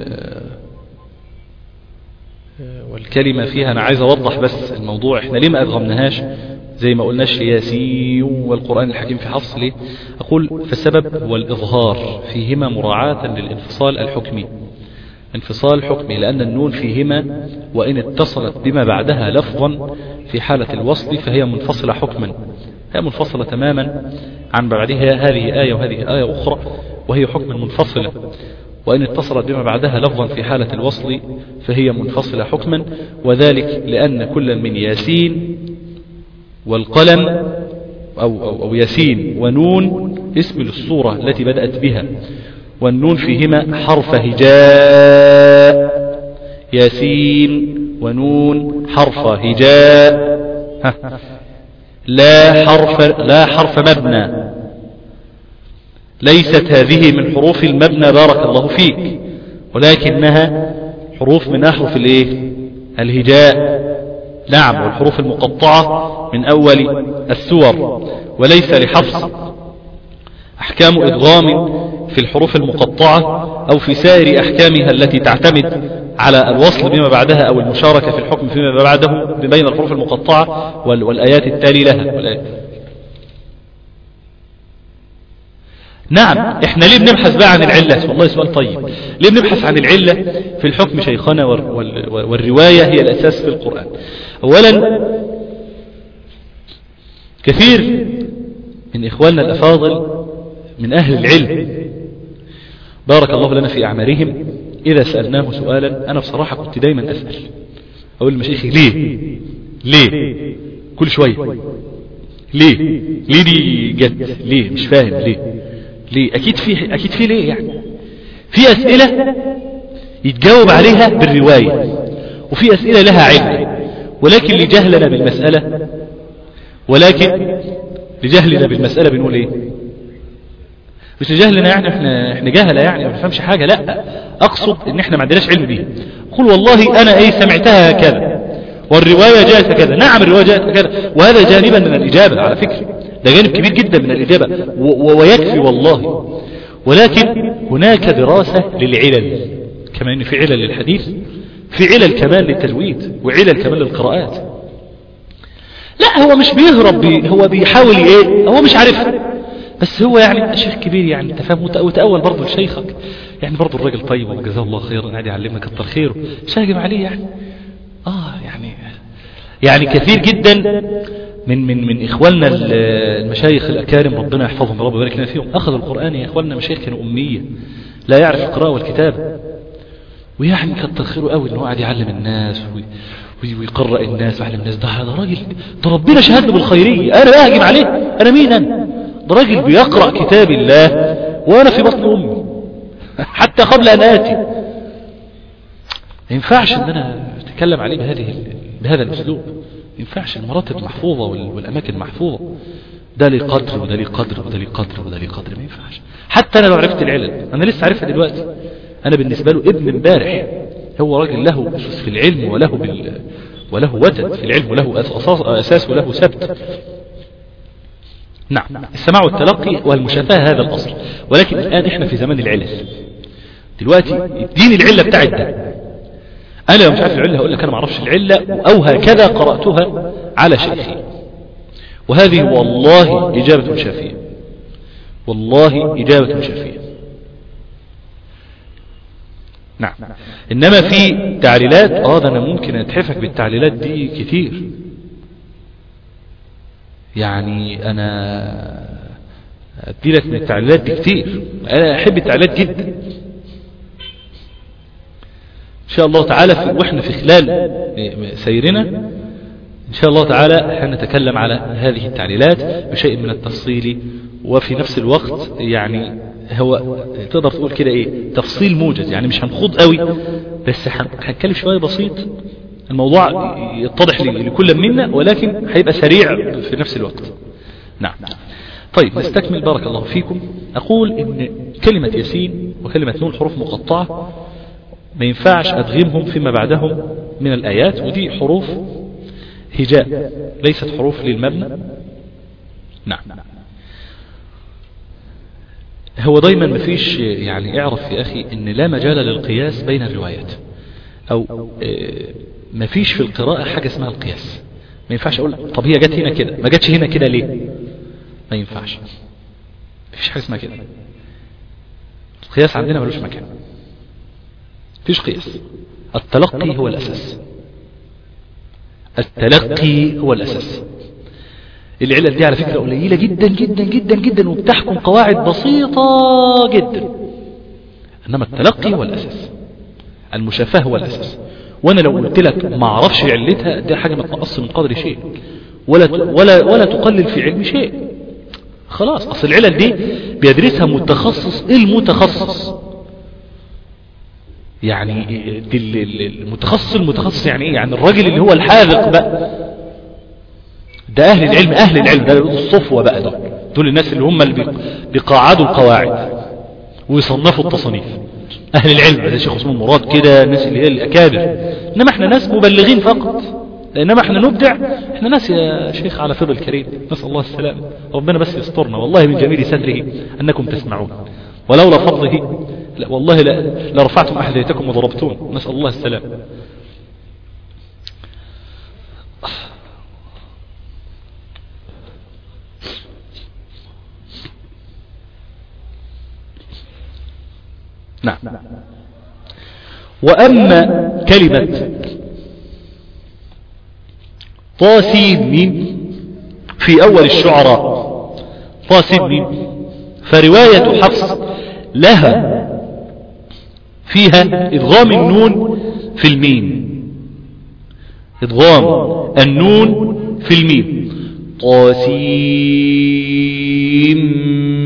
والكلمة فيها، أنا عايز أوضح بس الموضوع. إحنا ليه ما أدغمناهاش زي ما قلناش ياسين والقرآن الحكيم في حفص؟ ليه؟ أقول فالسبب هو الإظهار فيهما مراعاة للانفصال الحكمي، انفصال حكمي، لأن النون فيهما وإن اتصلت بما بعدها لفظا في حالة الوصل فهي منفصلة حكما، هي منفصلة تماما عن بعدها. هذه آية وهذه آية أخرى، وهي حكما منفصلة. وإن اتصلت بما بعدها لفظا في حالة الوصل فهي منفصلة حكما، وذلك لأن كل من ياسين والقلم أو ياسين ونون اسم للصورة التي بدأت بها، والنون فيهما حرف هجاء. ياسين ونون حرف هجاء. لا حرف مبنى. ليست هذه من حروف المبنى بارك الله فيك، ولكنها حروف من أحرف الهجاء. نعم. والحروف المقطعة من أول السور، وليس لحفص أحكام إدغام في الحروف المقطعة أو في سائر أحكامها التي تعتمد على الوصل بما بعدها أو المشاركة في الحكم فيما بعده بين الحروف المقطعة والآيات التالي لها. نعم. احنا ليه بنبحث بقى عن العلة؟ والله سؤال طيب. ليه بنبحث عن العلة في الحكم شيخنا؟ والرواية هي الأساس في القرآن. أولا، كثير من إخواننا الأفاضل من أهل العلم بارك الله لنا في أعمارهم، إذا سألناه سؤالا، أنا بصراحة كنت دايما أسأل، أقول لمشايخي ليه كل شوية ليه دي جد؟ ليه؟ مش فاهم ليه؟ أكيد في ليه. يعني في أسئلة يتجاوب عليها بالرواية، وفي أسئلة لها علم، ولكن لجهلنا بالمسألة بنقول ايه؟ مش لجهلنا يعني احنا جهلة يعني ما نفهمش حاجة، لا، اقصد ان احنا ما عندناش علم بيها. قل والله انا سمعتها كذا والرواية جاءت كذا. نعم الرواية جاءت كذا، وهذا جانبا من الإجابة على فكرة، ده جانب كبير جدا من الإجابة ويكفي والله. ولكن هناك دراسة للعلل، كما ان في علل للحديث، في علل كمان للتجويد، وعلل كمان للقراءات. لا هو مش بيهرب هو بيحاول هو مش عارفها، بس هو يعني شيخ كبير يعني تفهم، وتأول برضه لشيخك يعني، برضه الراجل طيب وجزاه الله خيرا، قاعد يعلمنا كتر خيره، شاهد عليه يعني. يعني كثير جدا من إخواننا المشايخ الأكارم ربنا يحفظهم ورب يبارك لنا فيهم، أخذ القرآن يا إخواننا مشايخ كانوا أمية لا يعرف القراءة والكتابة، ويعني كتر خيره قوي إنه قاعد يعلم الناس ويقرأ الناس ويعلم الناس. ده راجل، ده ربنا شهدنا بالخيرية، أنا لا أهجم عليه، أنا مين أنا؟ ده راجل بيقرأ كتاب الله وأنا في بطن أمي حتى قبل أن آتي. ما ينفعش إن أنا أتكلم عليه بهذا الأسلوب، ما ينفعش. المراتب محفوظة والأماكن محفوظة، ده لي قدر وده لي قدر وده لي قدر وده لي قدر، ما ينفعش. حتى أنا لو عرفت العلل، أنا لسه عارفها دلوقتي، أنا بالنسبة له ابن امبارح، هو راجل له أسس في العلم وله وتد في العلم وله أساس وله سبت. نعم. السماع والتلقي والمشافهة هذا الأصل، ولكن الآن إحنا في زمان العلل، دلوقتي اديني العلة بتاعت ده. انا لو مش عارف العلة هقول لك انا ما اعرفش العلة، او هكذا قرأتها على شيخي. وهذه والله اجابة شافية، والله اجابة شافية. نعم. انما في تعليلات ده انا ممكن اتحفك بالتعليلات دي كتير. يعني انا اديلك من التعليلات دي كتير، انا احب التعليلات جدا ان شاء الله تعالى. واحنا في خلال سيرنا ان شاء الله تعالى هنتكلم على هذه التعليلات بشيء من التفصيل، وفي نفس الوقت يعني هو تقدر تقول كده ايه، تفصيل موجز. يعني مش هنخوض قوي، بس هنتكلم شوية بسيط، الموضوع يتضح لكل منا، ولكن هيبقى سريع في نفس الوقت. نعم. طيب نستكمل بارك الله فيكم. أقول إن كلمة ياسين وكلمة نون حروف مقطعة ما ينفعش أدغمهم فيما بعدهم من الآيات، ودي حروف هجاء ليست حروف للمبنى. نعم. هو دايما ما فيش، يعني اعرف يا أخي إن لا مجال للقياس بين الروايات، أو ما فيش في القراءة حاجة اسمها القياس. ما ينفعش أقول طب هي جت هنا كده ما جتش هنا كده ليه، ما ينفعش. ما فيش حاجة اسمها كده. القياس عندنا ملوش مكان، فيش قياس. التلقي هو الأساس، التلقي هو الأساس. العلل دي على فكرة قليلة جدا جدا جدا جدا، وبتحكم قواعد بسيطة جدا، إنما التلقي هو الأساس، المشافهة هو الأساس. وأنا لو قلت لك ما أعرفش علتها، دي حاجة ما تنقص من قدر شيء، ولا تقلل في علم شيء. خلاص، أصل العلل دي بيدرسها متخصص المتخصص. يعني المتخصص يعني ايه؟ يعني الراجل اللي هو الحاذق بقى، ده اهل العلم، اهل العلم ده الصفوة بقى، دول الناس اللي هم اللي بيقاعدوا القواعد ويصنفوا التصانيف، اهل العلم. ده شيخ اسمه مراد كده، الناس اللي هي الاكابر. انما احنا ناس مبلغين فقط، انما احنا نبدع، احنا ناس يا شيخ على فضل الكريم، نسأل الله السلام. ربنا بس يسترنا، والله من جميل ستره انكم تسمعون، ولولا فضله لا والله لرفعتم أحذيتكم وضربتون، نسأل الله السلام. نعم. وأما كلمة طاسين في أول الشعراء، طاسين، فرواية حفص لها فيها إدغام النون في الميم، إدغام النون في الميم، طاسين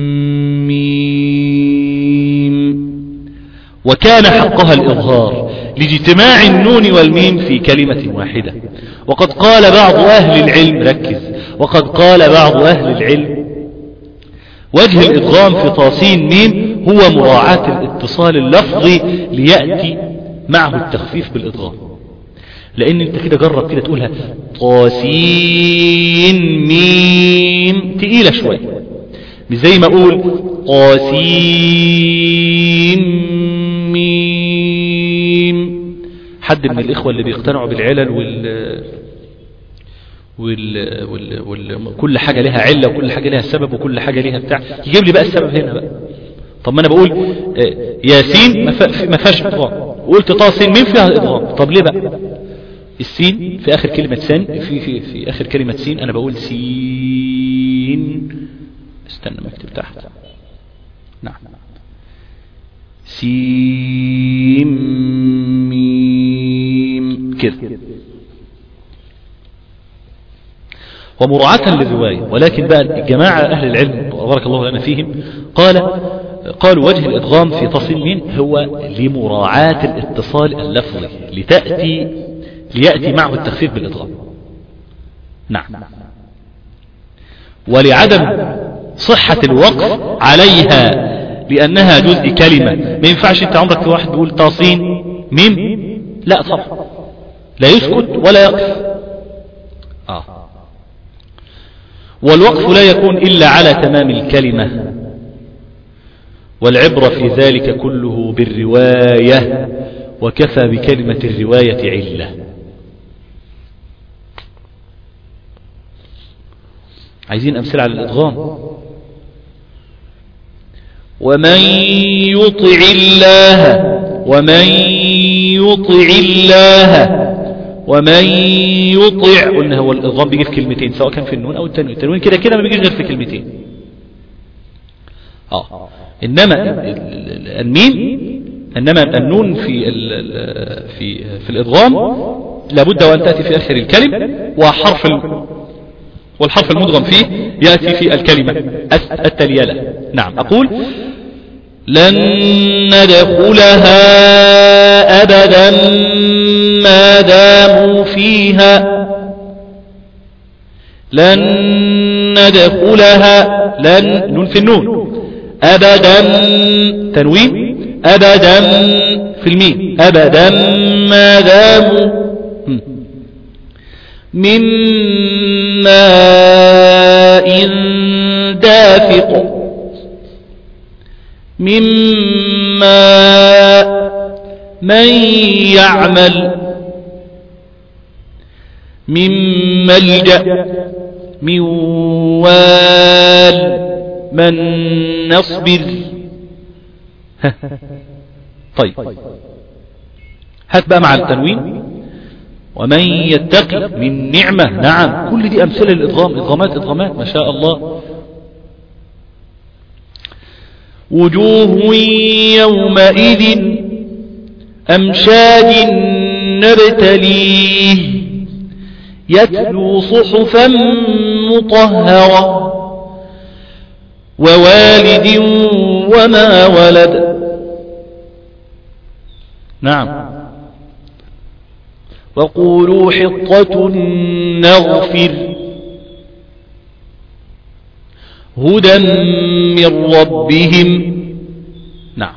ميم، وكان حقها الإظهار لاجتماع النون والميم في كلمة واحدة. وقد قال بعض أهل العلم، ركز، وقد قال بعض أهل العلم وجه الإدغام في طاسين ميم هو مراعاة الاتصال اللفظي ليأتي معه التخفيف بالإدغام. لأن انت كده جرب كده تقولها طاسين ميم، تقيلة شوية، مش زي ما أقول طاسين ميم. حد من الإخوة اللي بيقتنعوا بالعلل كل حاجة لها علة، وكل حاجة لها سبب، وكل حاجة لها بتاع، يجيب لي بقى السبب هنا بقى. طب ما انا بقول ياسين ما فيهاش ادغام، وقلت طاسين مين فيها ادغام، طب ليه بقى السين في اخر كلمة سين، في اخر كلمة سين انا بقول سين، استنى ما اكتب تحت، نعم، سين ميم كده، ومراعاة للرواية. ولكن بقى الجماعة أهل العلم بارك الله لنا فيهم قالوا وجه الإدغام في طاسين مين هو لمراعاة الاتصال اللفظي ليأتي معه التخفيف بالإدغام. نعم. ولعدم صحة الوقف عليها لأنها جزء كلمة، ما ينفعش انت عمرك في واحد بيقول طاسين ميم، لا طبعا، لا يسكت ولا يقف. والوقف لا يكون إلا على تمام الكلمة، والعبرة في ذلك كله بالرواية، وكفى بكلمة الرواية علة. عايزين أمثلة على الإدغام. ومن يطع الله، ومن يطع الله، ومن يطع، قلنا هو الإدغام بيجي في كلمتين سواء كان في النون أو التنوين. التنوين كده كده ما بيجيش غير في كلمتين. إنما النون في الإدغام لابد وأن تأتي في آخر الكلمة، والحرف المدغم فيه يأتي في الكلمة التالية له. نعم، أقول لن ندخلها أبدا ما داموا فيها، لن ندخلها، لن نون في النون، أبدا تنوين، أبدا في الميم، أبدا ما داموا من ماء دافق، مما من يعمل، من ملجأ، من وال، من نصبر. طيب هات بقى مع التنوين ومن يتقي من نعمة. نعم، كل دي أمثلة للإدغام، إدغامات ما شاء الله. وجوه يومئذ أمشاج نبتليه يتلو صحفا مطهرة ووالد وما ولد. نعم، وقولوا حطة نغفر هدى من ربهم. نعم.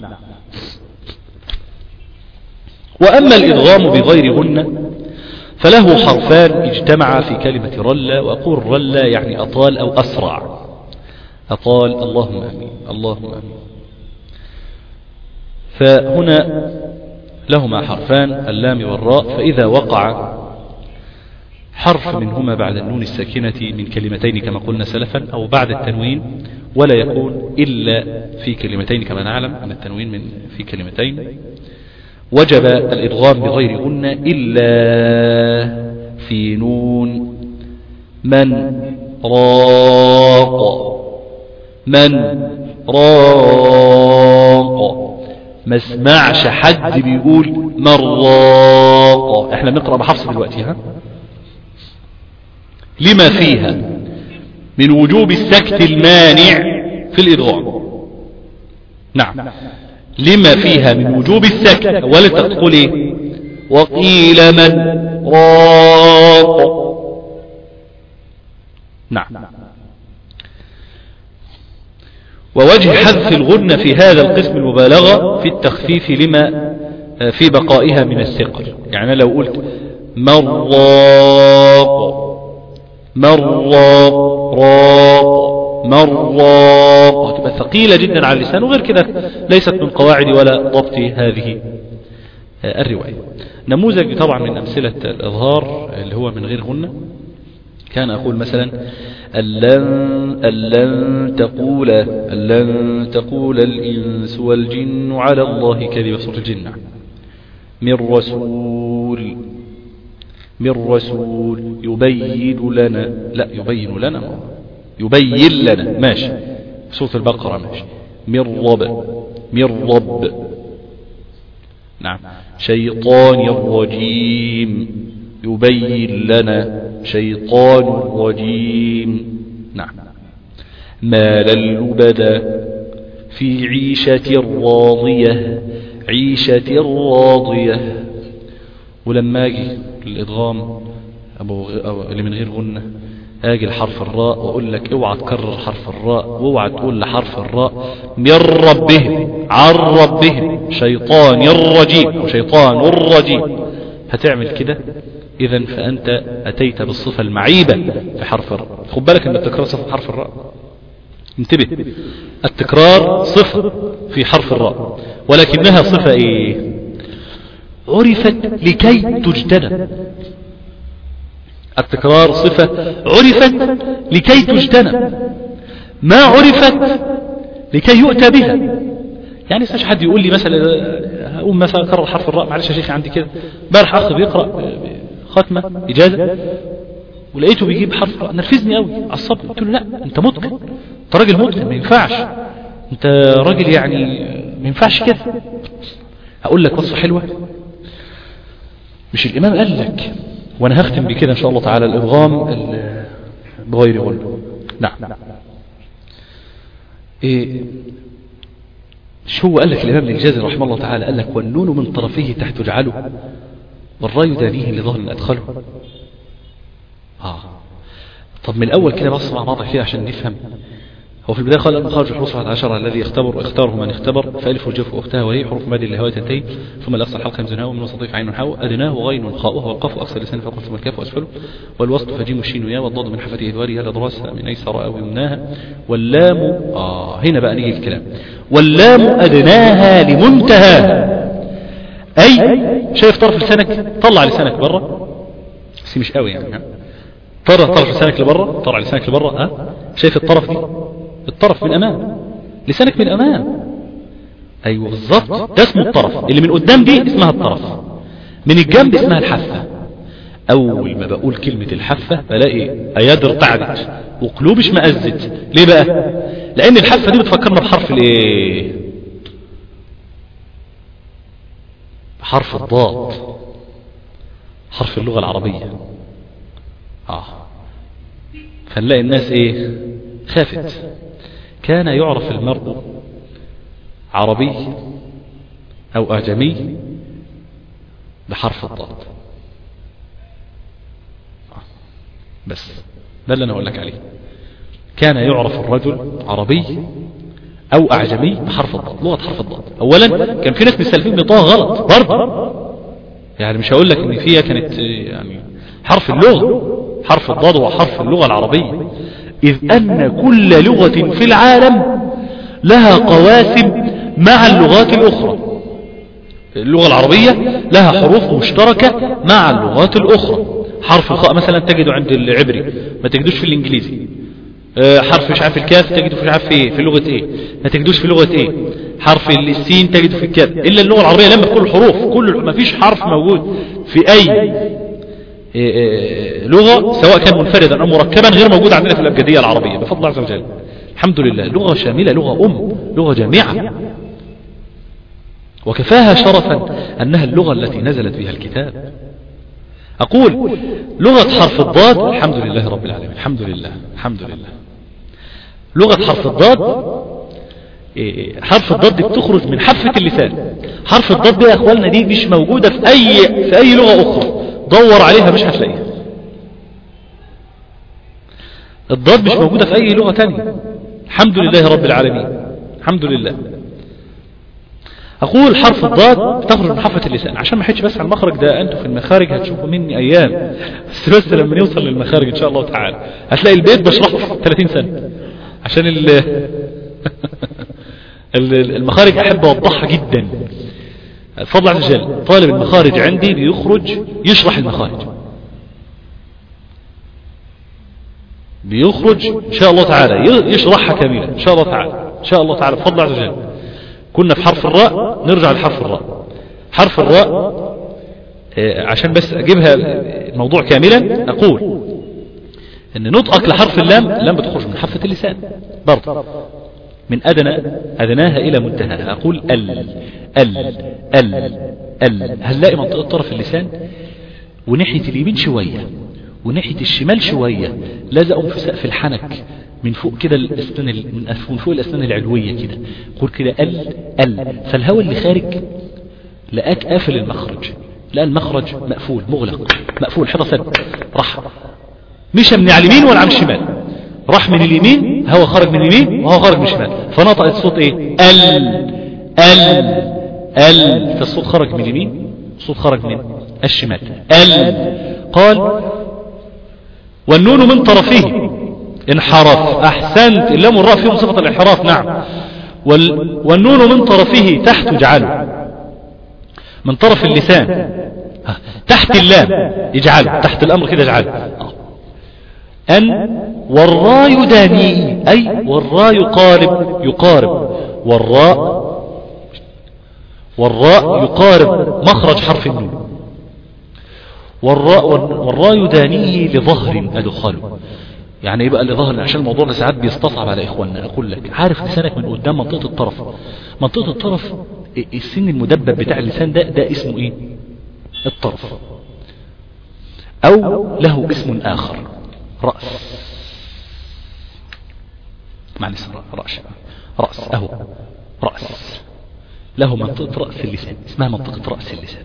وأما الإدغام بغير غنة فله حرفان اجتمعا في كلمة رلة، وأقول رلة يعني أطال أو أسرع. أطال، اللهم أمين، اللهم أمين. فهنا لهما حرفان اللام والراء، فإذا وقع حرف منهما بعد النون الساكنة من كلمتين كما قلنا سلفا أو بعد التنوين، ولا يكون إلا في كلمتين كما نعلم أن التنوين في كلمتين، وجب الإدغام بغير غنة إلا في نون من راق، من راق. ما اسمعش حد بيقول مراق. احنا بنقرأ بحفص دلوقتي، ها، لما فيها من وجوب السكت المانع في الإدغام. نعم، لما فيها من وجوب السكت. ولا تقول ايه وقيل من راق. نعم. ووجه حذف الغنة في هذا القسم المبالغة في التخفيف لما في بقائها من الثقل. يعني لو قلت مراق، مراق، راق، مراق، تبقى ثقيلة جدا على اللسان، وغير كده ليست من قواعد ولا ضبط هذه الرواية. نموذج طبعا من أمثلة الإظهار اللي هو من غير غنة، كان أقول مثلا ألن تقول الإنس والجن على الله كذبا، سورة الجن. من رسول يبين لنا، لا يبين لنا، يبين لنا، ماشي. سورة البقرة ماشي. من رب. نعم. شيطان الرجيم يبين لنا، شيطان الرجيم. نعم. مال اللبدا في عيشة راضية، عيشة راضية. ولما اجي الادغام اللي من غير غنة، اجي الحرف الراء واقول لك اوعى تكرر حرف الراء، واوعى تقول لحرف الراء من ربهم، عن ربهم، شيطان الرجيم او شيطان الرجيم. هتعمل كده اذا فانت اتيت بالصفة المعيبة في حرف الراء. خد بالك انك تكرر صفة حرف الراء، انتبه، التكرار صفة في حرف الراء، ولكنها صفة ايه؟ عرفت لكي تجتنب. التكرار صفة عرفت لكي تجتنب، ما عرفت لكي يؤتى بها. يعني مش حد يقول لي مثلا هقوم مثلا اكرر حرف الراء، معلش يا شيخي عندي كده بارح اخ بيقرأ ختمة اجازة ولقيته بيجيب حرف الراء، نرفزني قوي، عصبني. قلت له لا، انت متقن، انت راجل متقن، ما ينفعش، انت راجل يعني ما ينفعش كده. هقول لك وصفة حلوة، مش الامام قال لك، وانا هختم بكده ان شاء الله تعالى، الادغام بغير غل. نعم، ايه شو قال لك الامام الجازري رحمه الله تعالى؟ قال لك والنون من طرفه تحت اجعله والراي دانيه لظهر ادخله. طب من الاول كده بص مع بعض كده عشان نفهم. هو في البداية قال المخارج الحروف 11 الذي اختاره من اختبر، فالف والجف واختها وهي حروف ماد الهواء تنتهي، ثم الاقصى الحلقه همزه ومن وسطيف عين حاء، ادناه وغين خاؤها والقاف اقصى لسان فوق، ثم الكاف واسفله، والوسط فجيم الشين يا، والضاد من حفته ادوارها لدراسه من ايسر او يمناها، واللام هنا بقى نيجي الكلام، واللام ادناها لمنتهى. اي شايف طرف لسانك، طلع لسانك بره بس مش قوي يعني، طرف لسانك لبره، طلع لسانك لبره. شايف الطرف دي؟ الطرف من امام، لسانك من امام. ايوه بالظبط، ده اسمه الطرف. اللي من قدام دي اسمها الطرف، من الجنب اسمها الحافه. اول ما بقول كلمه الحافه بلاقي اياد ارتعدت وقلوب اشمئزت. ليه بقى؟ لان الحافه دي بتفكرنا بحرف الايه؟ حرف الضاد، حرف اللغه العربيه. فنلاقي الناس ايه؟ خافت. كان يعرف المرء عربي او اعجمي بحرف الضاد بس، ده اللي انا اقول لك عليه. كان يعرف الرجل عربي او اعجمي بحرف الضاد، لغة حرف الضاد. اولا كان في ناس بالسلفين بيطوها غلط برضه، يعني مش هقول لك ان فيها كانت يعني حرف اللغة، حرف الضاد هو حرف اللغة العربية، إذ أن كل لغة في العالم لها قواسم مع اللغات الأخرى. اللغة العربية لها حروف مشتركة مع اللغات الأخرى. حرف الخاء مثلا تجده عند العبري، ما تجدوش في الإنجليزي. حرف مش عارف الكاف تجده في مش عارف ايه، في لغة ايه، ما تجدوش في لغة ايه. حرف السين تجده في الكاف. إلا اللغة العربية لما كل الحروف، ما فيش حرف موجود في أي لغة سواء كان منفردا أو مركبا غير موجود عندنا في الأبجدية العربية بفضل الله عز وجل. الحمد لله، لغة شاملة، لغة لغة جامعة، وكفاها شرفا أنها اللغة التي نزلت بها الكتاب. أقول لغة حرف الضاد، الحمد لله رب العالمين، الحمد لله الحمد لله. لغة حرف الضاد، حرف الضاد دي بتخرج من حافة اللسان. حرف الضاد دي يا أخوالنا دي مش موجودة في أي لغة أخرى، دور عليها مش هتلاقيها. الضاد مش موجودة في أي لغة تانية، الحمد لله رب العالمين، الحمد لله. أقول حرف الضاد تخرج من حافة اللسان، عشان ما حدش بس على المخرج ده، أنتوا في المخارج هتشوفوا مني أيام، بس لما نوصل للمخارج إن شاء الله تعالى هتلاقي البيت بشرحه في 30 سنة، عشان المخارج أحب أوضحها جدا. فضل عز وجل طالب المخارج عندي بيخرج يشرح المخارج، بيخرج إن شاء الله تعالى يشرحها كاملة إن شاء الله تعالى، إن شاء الله تعالى بفضل عز وجل. كنا في حرف الراء، نرجع لحرف الراء. حرف الراء عشان بس أجيبها الموضوع كاملا، أقول إن نطقك لحرف اللام بتخرج من حافة اللسان برضه، من أدناها إلى منتهاها. أقول هنلاقي منطقة طرف اللسان وناحية اليمين شوية وناحية الشمال شوية لازقوا في سقف الحنك من فوق كده، من فوق الأسنان العلوية كده. قول كده فالهواء اللي خارج لقاك قافل المخرج، لقى المخرج مقفول مغلق مقفول حيطة سد، راح مشى من على اليمين ولا على الشمال، راح من اليمين، هوا خرج من اليمين وهو خرج من الشمال، فنطق الصوت ايه؟ فالصوت خرج من اليمين، الصوت خرج من الشمال. قال والنون من طرفه، انحرف. أحسنت، اللام والراء فيهم صفة الانحراف. نعم. والنون من طرفه تحت اجعله، من طرف اللسان تحت اللام اجعله، تحت الأمر كده اجعله. أن والراء يدانيه، أي والراء يقارب والراء يقارب مخرج حرف النون. والراء يدانيه لظهر أدخله. يعني ايه بقى لظهر؟ عشان الموضوع ده ساعات بيستصعب على اخواننا. اقول لك، عارف لسانك من قدام منطقة الطرف، منطقة الطرف السن المدبب بتاع اللسان ده اسمه ايه؟ الطرف، او له اسم اخر رأس. معنى اسم رأس اهو رأس، له منطقة رأس اللسان اسمها منطقة رأس اللسان.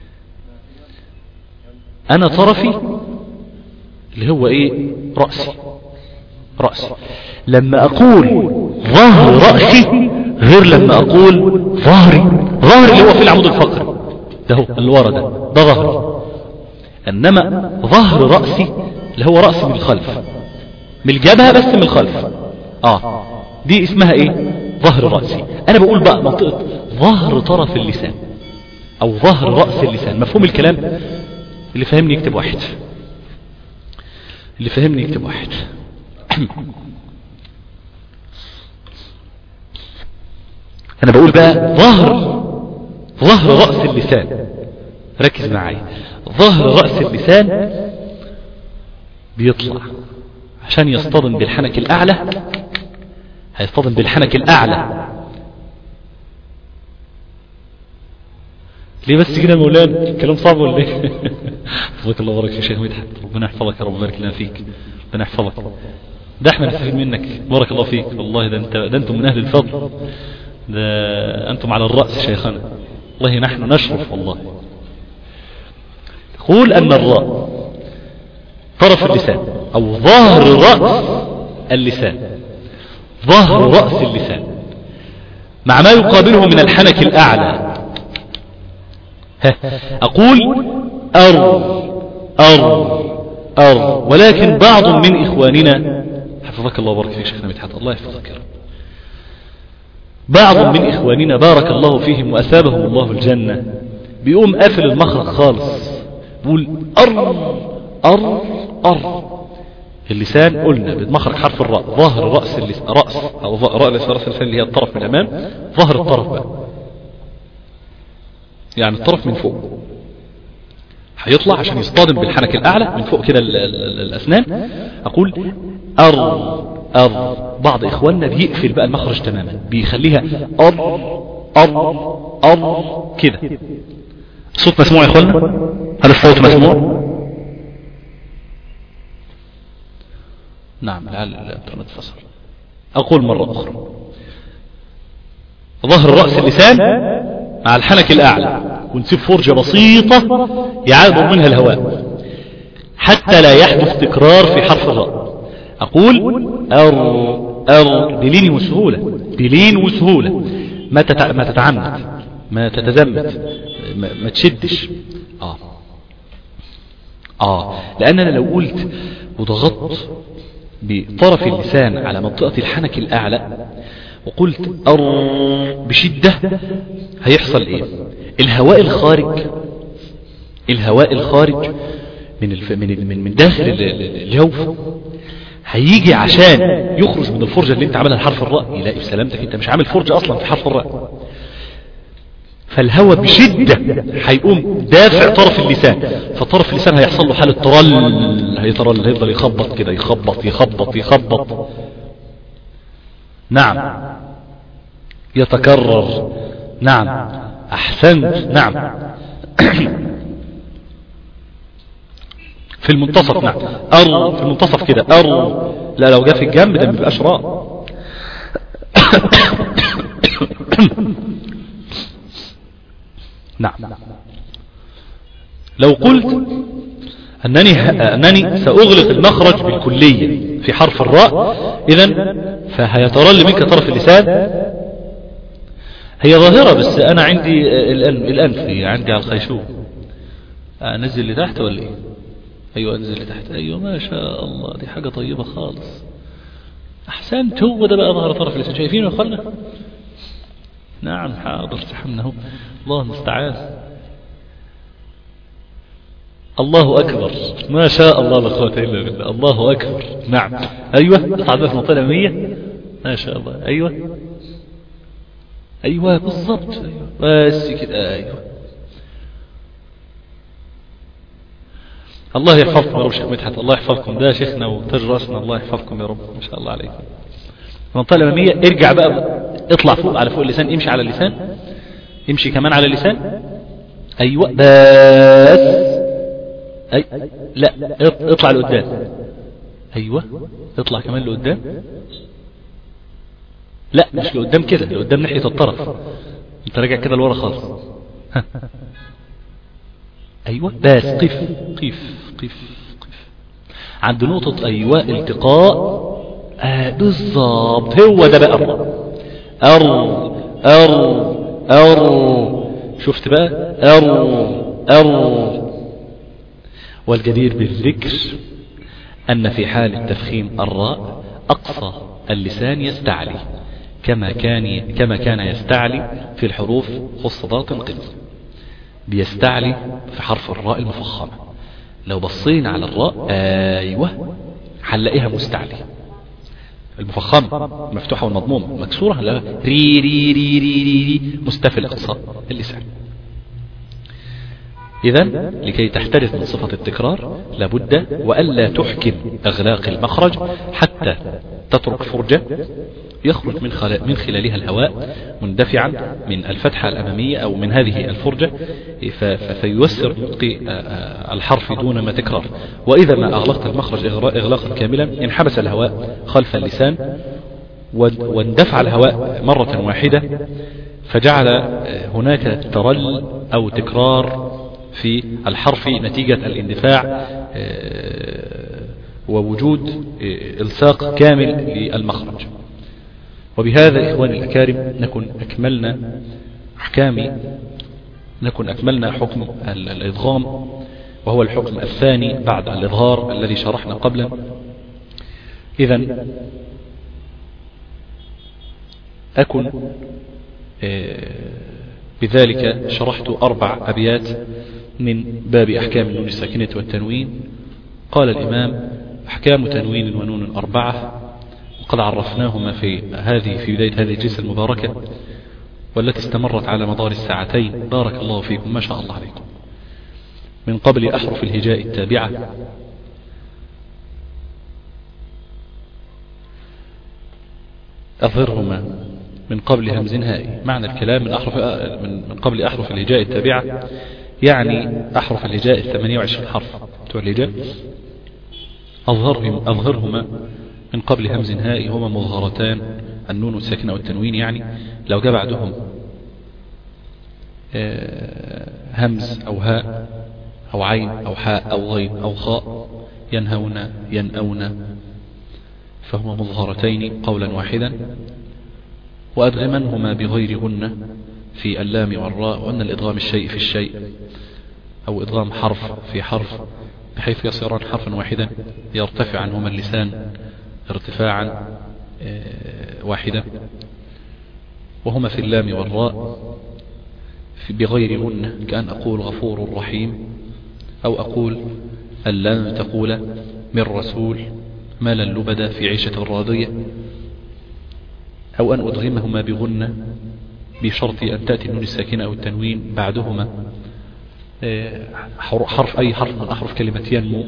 انا طرفي اللي هو ايه؟ رأسي. لما اقول ظهر رأسي غير لما اقول ظهري اللي هو في العمود الفقري ده، هو اللي ورا ده ظهري. انما ظهر رأسي اللي هو رأسي من الخلف، من الجبهة بس من الخلف، دي اسمها ايه؟ ظهر رأسي. انا بقول بقى منطقة ظهر طرف اللسان او ظهر رأس اللسان. مفهوم الكلام؟ اللي فهمني يكتب واحد، اللي فهمني يكتب واحد. انا بقول بقى ظهر رأس اللسان. ركز معايا، ظهر رأس اللسان بيطلع عشان يصطدم بالحنك الاعلى، هيصطدم بالحنك الاعلى. ليه بس كده يا مولانا؟ الكلام صعب ولا ايه؟ حفظك الله وبارك يا شيخ مدحت، ربنا يحفظك يا رب، بارك لنا فيك، ربنا يحفظك. ده احنا نستفيد منك، بارك الله فيك والله. ده انتم من اهل الفضل، ده انتم على الرأس شيخنا، والله نحن نشرف والله. تقول ان الراء طرف اللسان او ظهر رأس اللسان، ظهر رأس اللسان مع ما يقابله من الحنك الاعلى. اقول ولكن بعض من اخواننا، حفظك الله وبارك فيك شيخنا مدحت، الله يحفظك يا رب، بعض من اخواننا بارك الله فيهم واثابهم الله الجنة بيقوم قافل المخرج خالص، بيقول اللسان قلنا بمخرج حرف الراء، ظهر رأس اللسان، رأس او رأس اللسان اللي هي الطرف من الامام، ظهر الطرف بقى يعني الطرف من فوق هيطلع عشان يصطدم بالحنك الاعلى من فوق كده الاسنان. اقول بعض اخواننا بيقفل بقى المخرج تماما، بيخليها كده. صوت مسموع يا اخوانا؟ هل الصوت مسموع؟ نعم، لعل الانترنت فصل. اقول مرة اخرى، ظهر رأس اللسان مع الحنك الاعلى، ونسيب فرجة بسيطة يعادل منها الهواء حتى لا يحدث تكرار في حرف الراء. اقول بلين وسهولة، ما تتعمد، ما تتزمت، ما تشدش. لان انا لو قلت وضغطت بطرف اللسان على منطقة الحنك الاعلى وقلت بشدة، هيحصل ايه؟ الهواء الخارج من داخل الجوف هيجي عشان يخرج من الفرجة اللي انت عملها لحرف الراء، يلاقي بسلامتك انت مش عامل فرجة اصلا في حرف الراء، فالهواء بشدة هيقوم دافع طرف اللسان، فطرف اللسان هيحصل له حالة ترل، هيفضل يخبط كده، يخبط. نعم، يتكرر. نعم، احسنت. نعم. في المنتصف. نعم، في المنتصف كده، لا لو جاء في الجنب ده مبيبقاش راء. نعم. لو قلت أنني سأغلق المخرج بالكلية في حرف الراء، إذن فهيترل منك طرف اللسان. هي ظاهرة، بس أنا عندي الأنف عندي على الخيشوم. أنزل لتحت ولا إيه؟ أيوة أنزل لتحت. أيوة ما شاء الله، دي حاجة طيبة خالص. أحسنت، هو ده بقى ظهر طرف اللسان، شايفينه يا أخوانا؟ نعم حاضر سحمناه، الله المستعان. الله أكبر، ما شاء الله لا قوة إلا بالله، الله أكبر. نعم أيوة، اصعد بقى في المنطقة الأمامية، ما شاء الله. أيوة أيوة بالضبط، أيوة بس كده، أيوة. الله يحفظكم يا رب شيخ مدحت، الله يحفظكم، ده شيخنا وتاج راسنا، الله يحفظكم يا رب، ما شاء الله عليكم. المنطقة الأمامية، ارجع بقى اطلع فوق على فوق اللسان، امشي على اللسان، امشي كمان على اللسان. أيوة بس لا اطلع لقدام. أيوة اطلع كمان لقدام، لا مش لقدام كده، لقدام ناحية الطرف، انت راجع كده لورا خالص. أيوة بس قف قف قف قف عند نقطة أيوة التقاء. بالضبط، هو ده بقى شفت بقى والجدير بالذكر أن في حال التفخيم الراء أقصى اللسان يستعلي كما كان يستعلي في الحروف خصدات قل، بيستعلي في حرف الراء المفخمة. لو بصينا على الراء أيوة هنلاقيها مستعلي، المفخمة مفتوحة والمضمومة مكسورة، لا ري ري ري ري ري مستفل أقصى اللسان. إذن لكي تحترز من صفة التكرار لابد وألا تحكم أغلاق المخرج حتى تترك فرجة يخرج من خلالها الهواء مندفعا من الفتحة الأمامية أو من هذه الفرجة، فييسر نطق الحرف دون ما تكرار. وإذا ما أغلقت المخرج إغلاقا كاملا انحبس الهواء خلف اللسان واندفع الهواء مرة واحدة، فجعل هناك ترل أو تكرار في الحرف نتيجة الاندفاع ووجود الساق كامل للمخرج. وبهذا إخواني الأكارم نكون أكملنا حكم الإدغام، وهو الحكم الثاني بعد الإظهار الذي شرحنا قبلا. إذن أكن بذلك شرحت 4 أبيات من باب أحكام النون الساكنة والتنوين. قال الإمام: أحكام تنوين ونون 4، وقد عرفناهما في بداية هذه الجلسة المباركة والتي استمرت على مدار الساعتين، بارك الله فيكم، ما شاء الله عليكم. من قبل أحرف الهجاء التابعة أظهرهما من قبل همز هائي. معنى الكلام من قبل أحرف الهجاء التابعة يعني أحرف الهجاء 28 حرف بتوع الهجاء، أظهرهما من قبل همز هائي، هما مظهرتان النون الساكنة والتنوين. يعني لو جاء بعدهم همز أو هاء أو عين أو حاء أو غين أو خاء، ينأون، فهما مظهرتين قولا واحدا. وأدغمنهما بغيرهن في اللام والراء، وأن الإدغام الشيء في الشيء أو إدغام حرف في حرف بحيث يصيران حرفا واحدا يرتفع عنهما اللسان ارتفاعا واحدا، وهما في اللام والراء بغيرهن، كأن أقول غفور رحيم، أو أقول اللام تقول من رسول مالا لبدا في عيشة راضية، أو أن أدغمهما بغنة بشرط أن تأتي النون الساكنة أو التنوين بعدهما أي حرف من أحرف كلمة ينمو.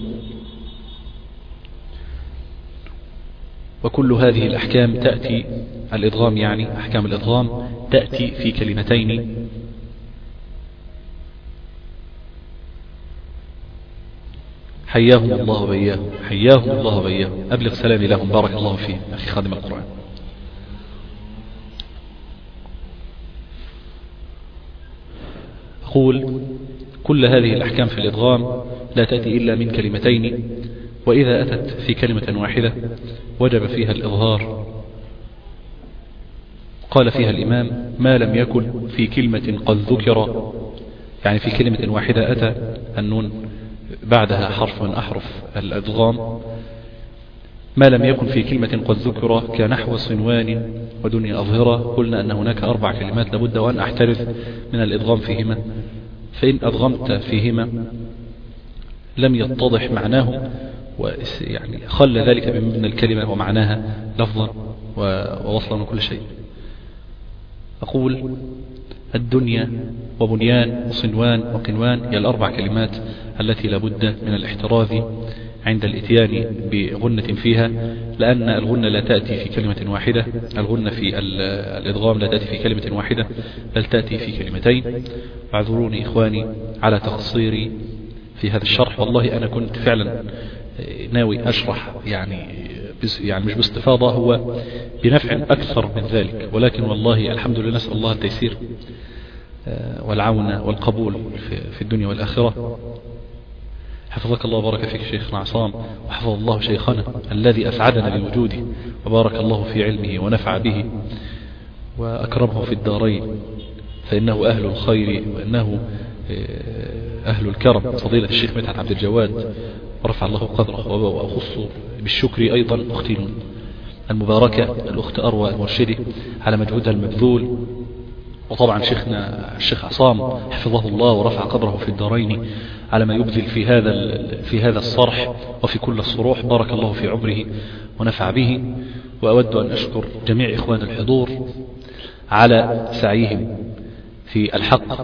وكل هذه الأحكام تأتي الإدغام، يعني أحكام الإدغام تأتي في كلمتين حياهم الله بياهم، حياهم الله بياهم، أبلغ سلامي لهم، بارك الله فيهم أخي خادم القرآن. أقول كل هذه الأحكام في الإدغام لا تأتي إلا من كلمتين، وإذا أتت في كلمة واحدة وجب فيها الإظهار. قال فيها الإمام: ما لم يكن في كلمة قد ذكر، يعني في كلمة واحدة أتى النون بعدها حرف من أحرف الإدغام ما لم يكن في كلمة قد ذكر كنحو صنوان ودنيا أظهرة، قلنا أن هناك 4 كلمات لابد وأن أحترز من الإدغام فيهما، فإن أدغمت فيهما لم يتضح معناه يعني خل ذلك من الكلمة ومعناها لفظا ووصلا وكل شيء. أقول الدنيا وبنيان وصنوان وقنوان هي ال4 كلمات التي لابد من الاحتراز عند الاتيان بغنة فيها، لأن الغنة لا تأتي في كلمة واحدة، الغنة في الإدغام لا تأتي في كلمة واحدة بل تأتي في كلمتين. اعذروني إخواني على تقصيري في هذا الشرح، والله أنا كنت فعلا ناوي أشرح يعني مش باستفاضة، هو بنفع أكثر من ذلك، ولكن والله الحمد لله نسأل الله التيسير والعون والقبول في الدنيا والآخرة. حفظك الله وبارك فيك شيخنا عصام، وحفظ الله شيخنا الذي أسعدنا بوجوده، وبارك الله في علمه ونفع به وأكرمه في الدارين، فإنه أهل الخير وإنه أهل الكرم، فضيلة الشيخ مدحت عبد الجواد، ورفع الله قدره. وأخص بالشكر أيضا أختي المباركة الأخت أروى المرشدي على مجهودها المبذول، وطبعا شيخنا الشيخ عصام حفظه الله ورفع قدره في الدارين على ما يبذل في هذا الصرح وفي كل الصروح، بارك الله في عمره ونفع به. وأود أن أشكر جميع إخوان الحضور على سعيهم في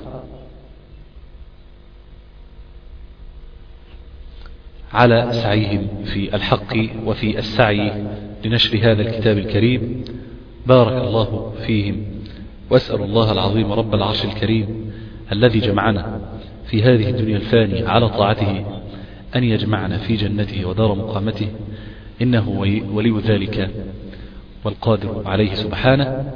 الحق وفي السعي لنشر هذا الكتاب الكريم، بارك الله فيهم. وأسأل الله العظيم رب العرش الكريم الذي جمعنا في هذه الدنيا الفانية على طاعته أن يجمعنا في جنته ودار مقامته، إنه ولي ذلك والقادر عليه سبحانه.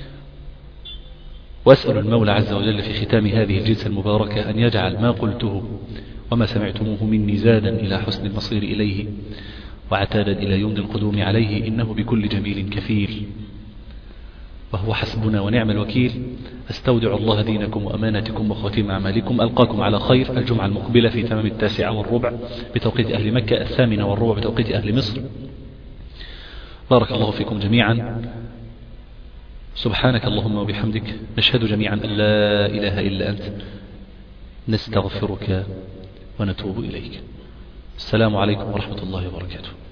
وأسأل المولى عز وجل في ختام هذه الجلسة المباركة أن يجعل ما قلته وما سمعتموه مني زادا إلى حسن المصير إليه وعتادا إلى يوم القدوم عليه، إنه بكل جميل كفيل وهو حسبنا ونعم الوكيل. أستودع الله دينكم وأمانتكم وخواتيم أعمالكم. ألقاكم على خير الجمعة المقبلة في تمام 9:15 بتوقيت أهل مكة، 8:15 بتوقيت أهل مصر. بارك الله فيكم جميعا. سبحانك اللهم وبحمدك، نشهد جميعا أن لا إله إلا أنت، نستغفرك ونتوب إليك. السلام عليكم ورحمة الله وبركاته.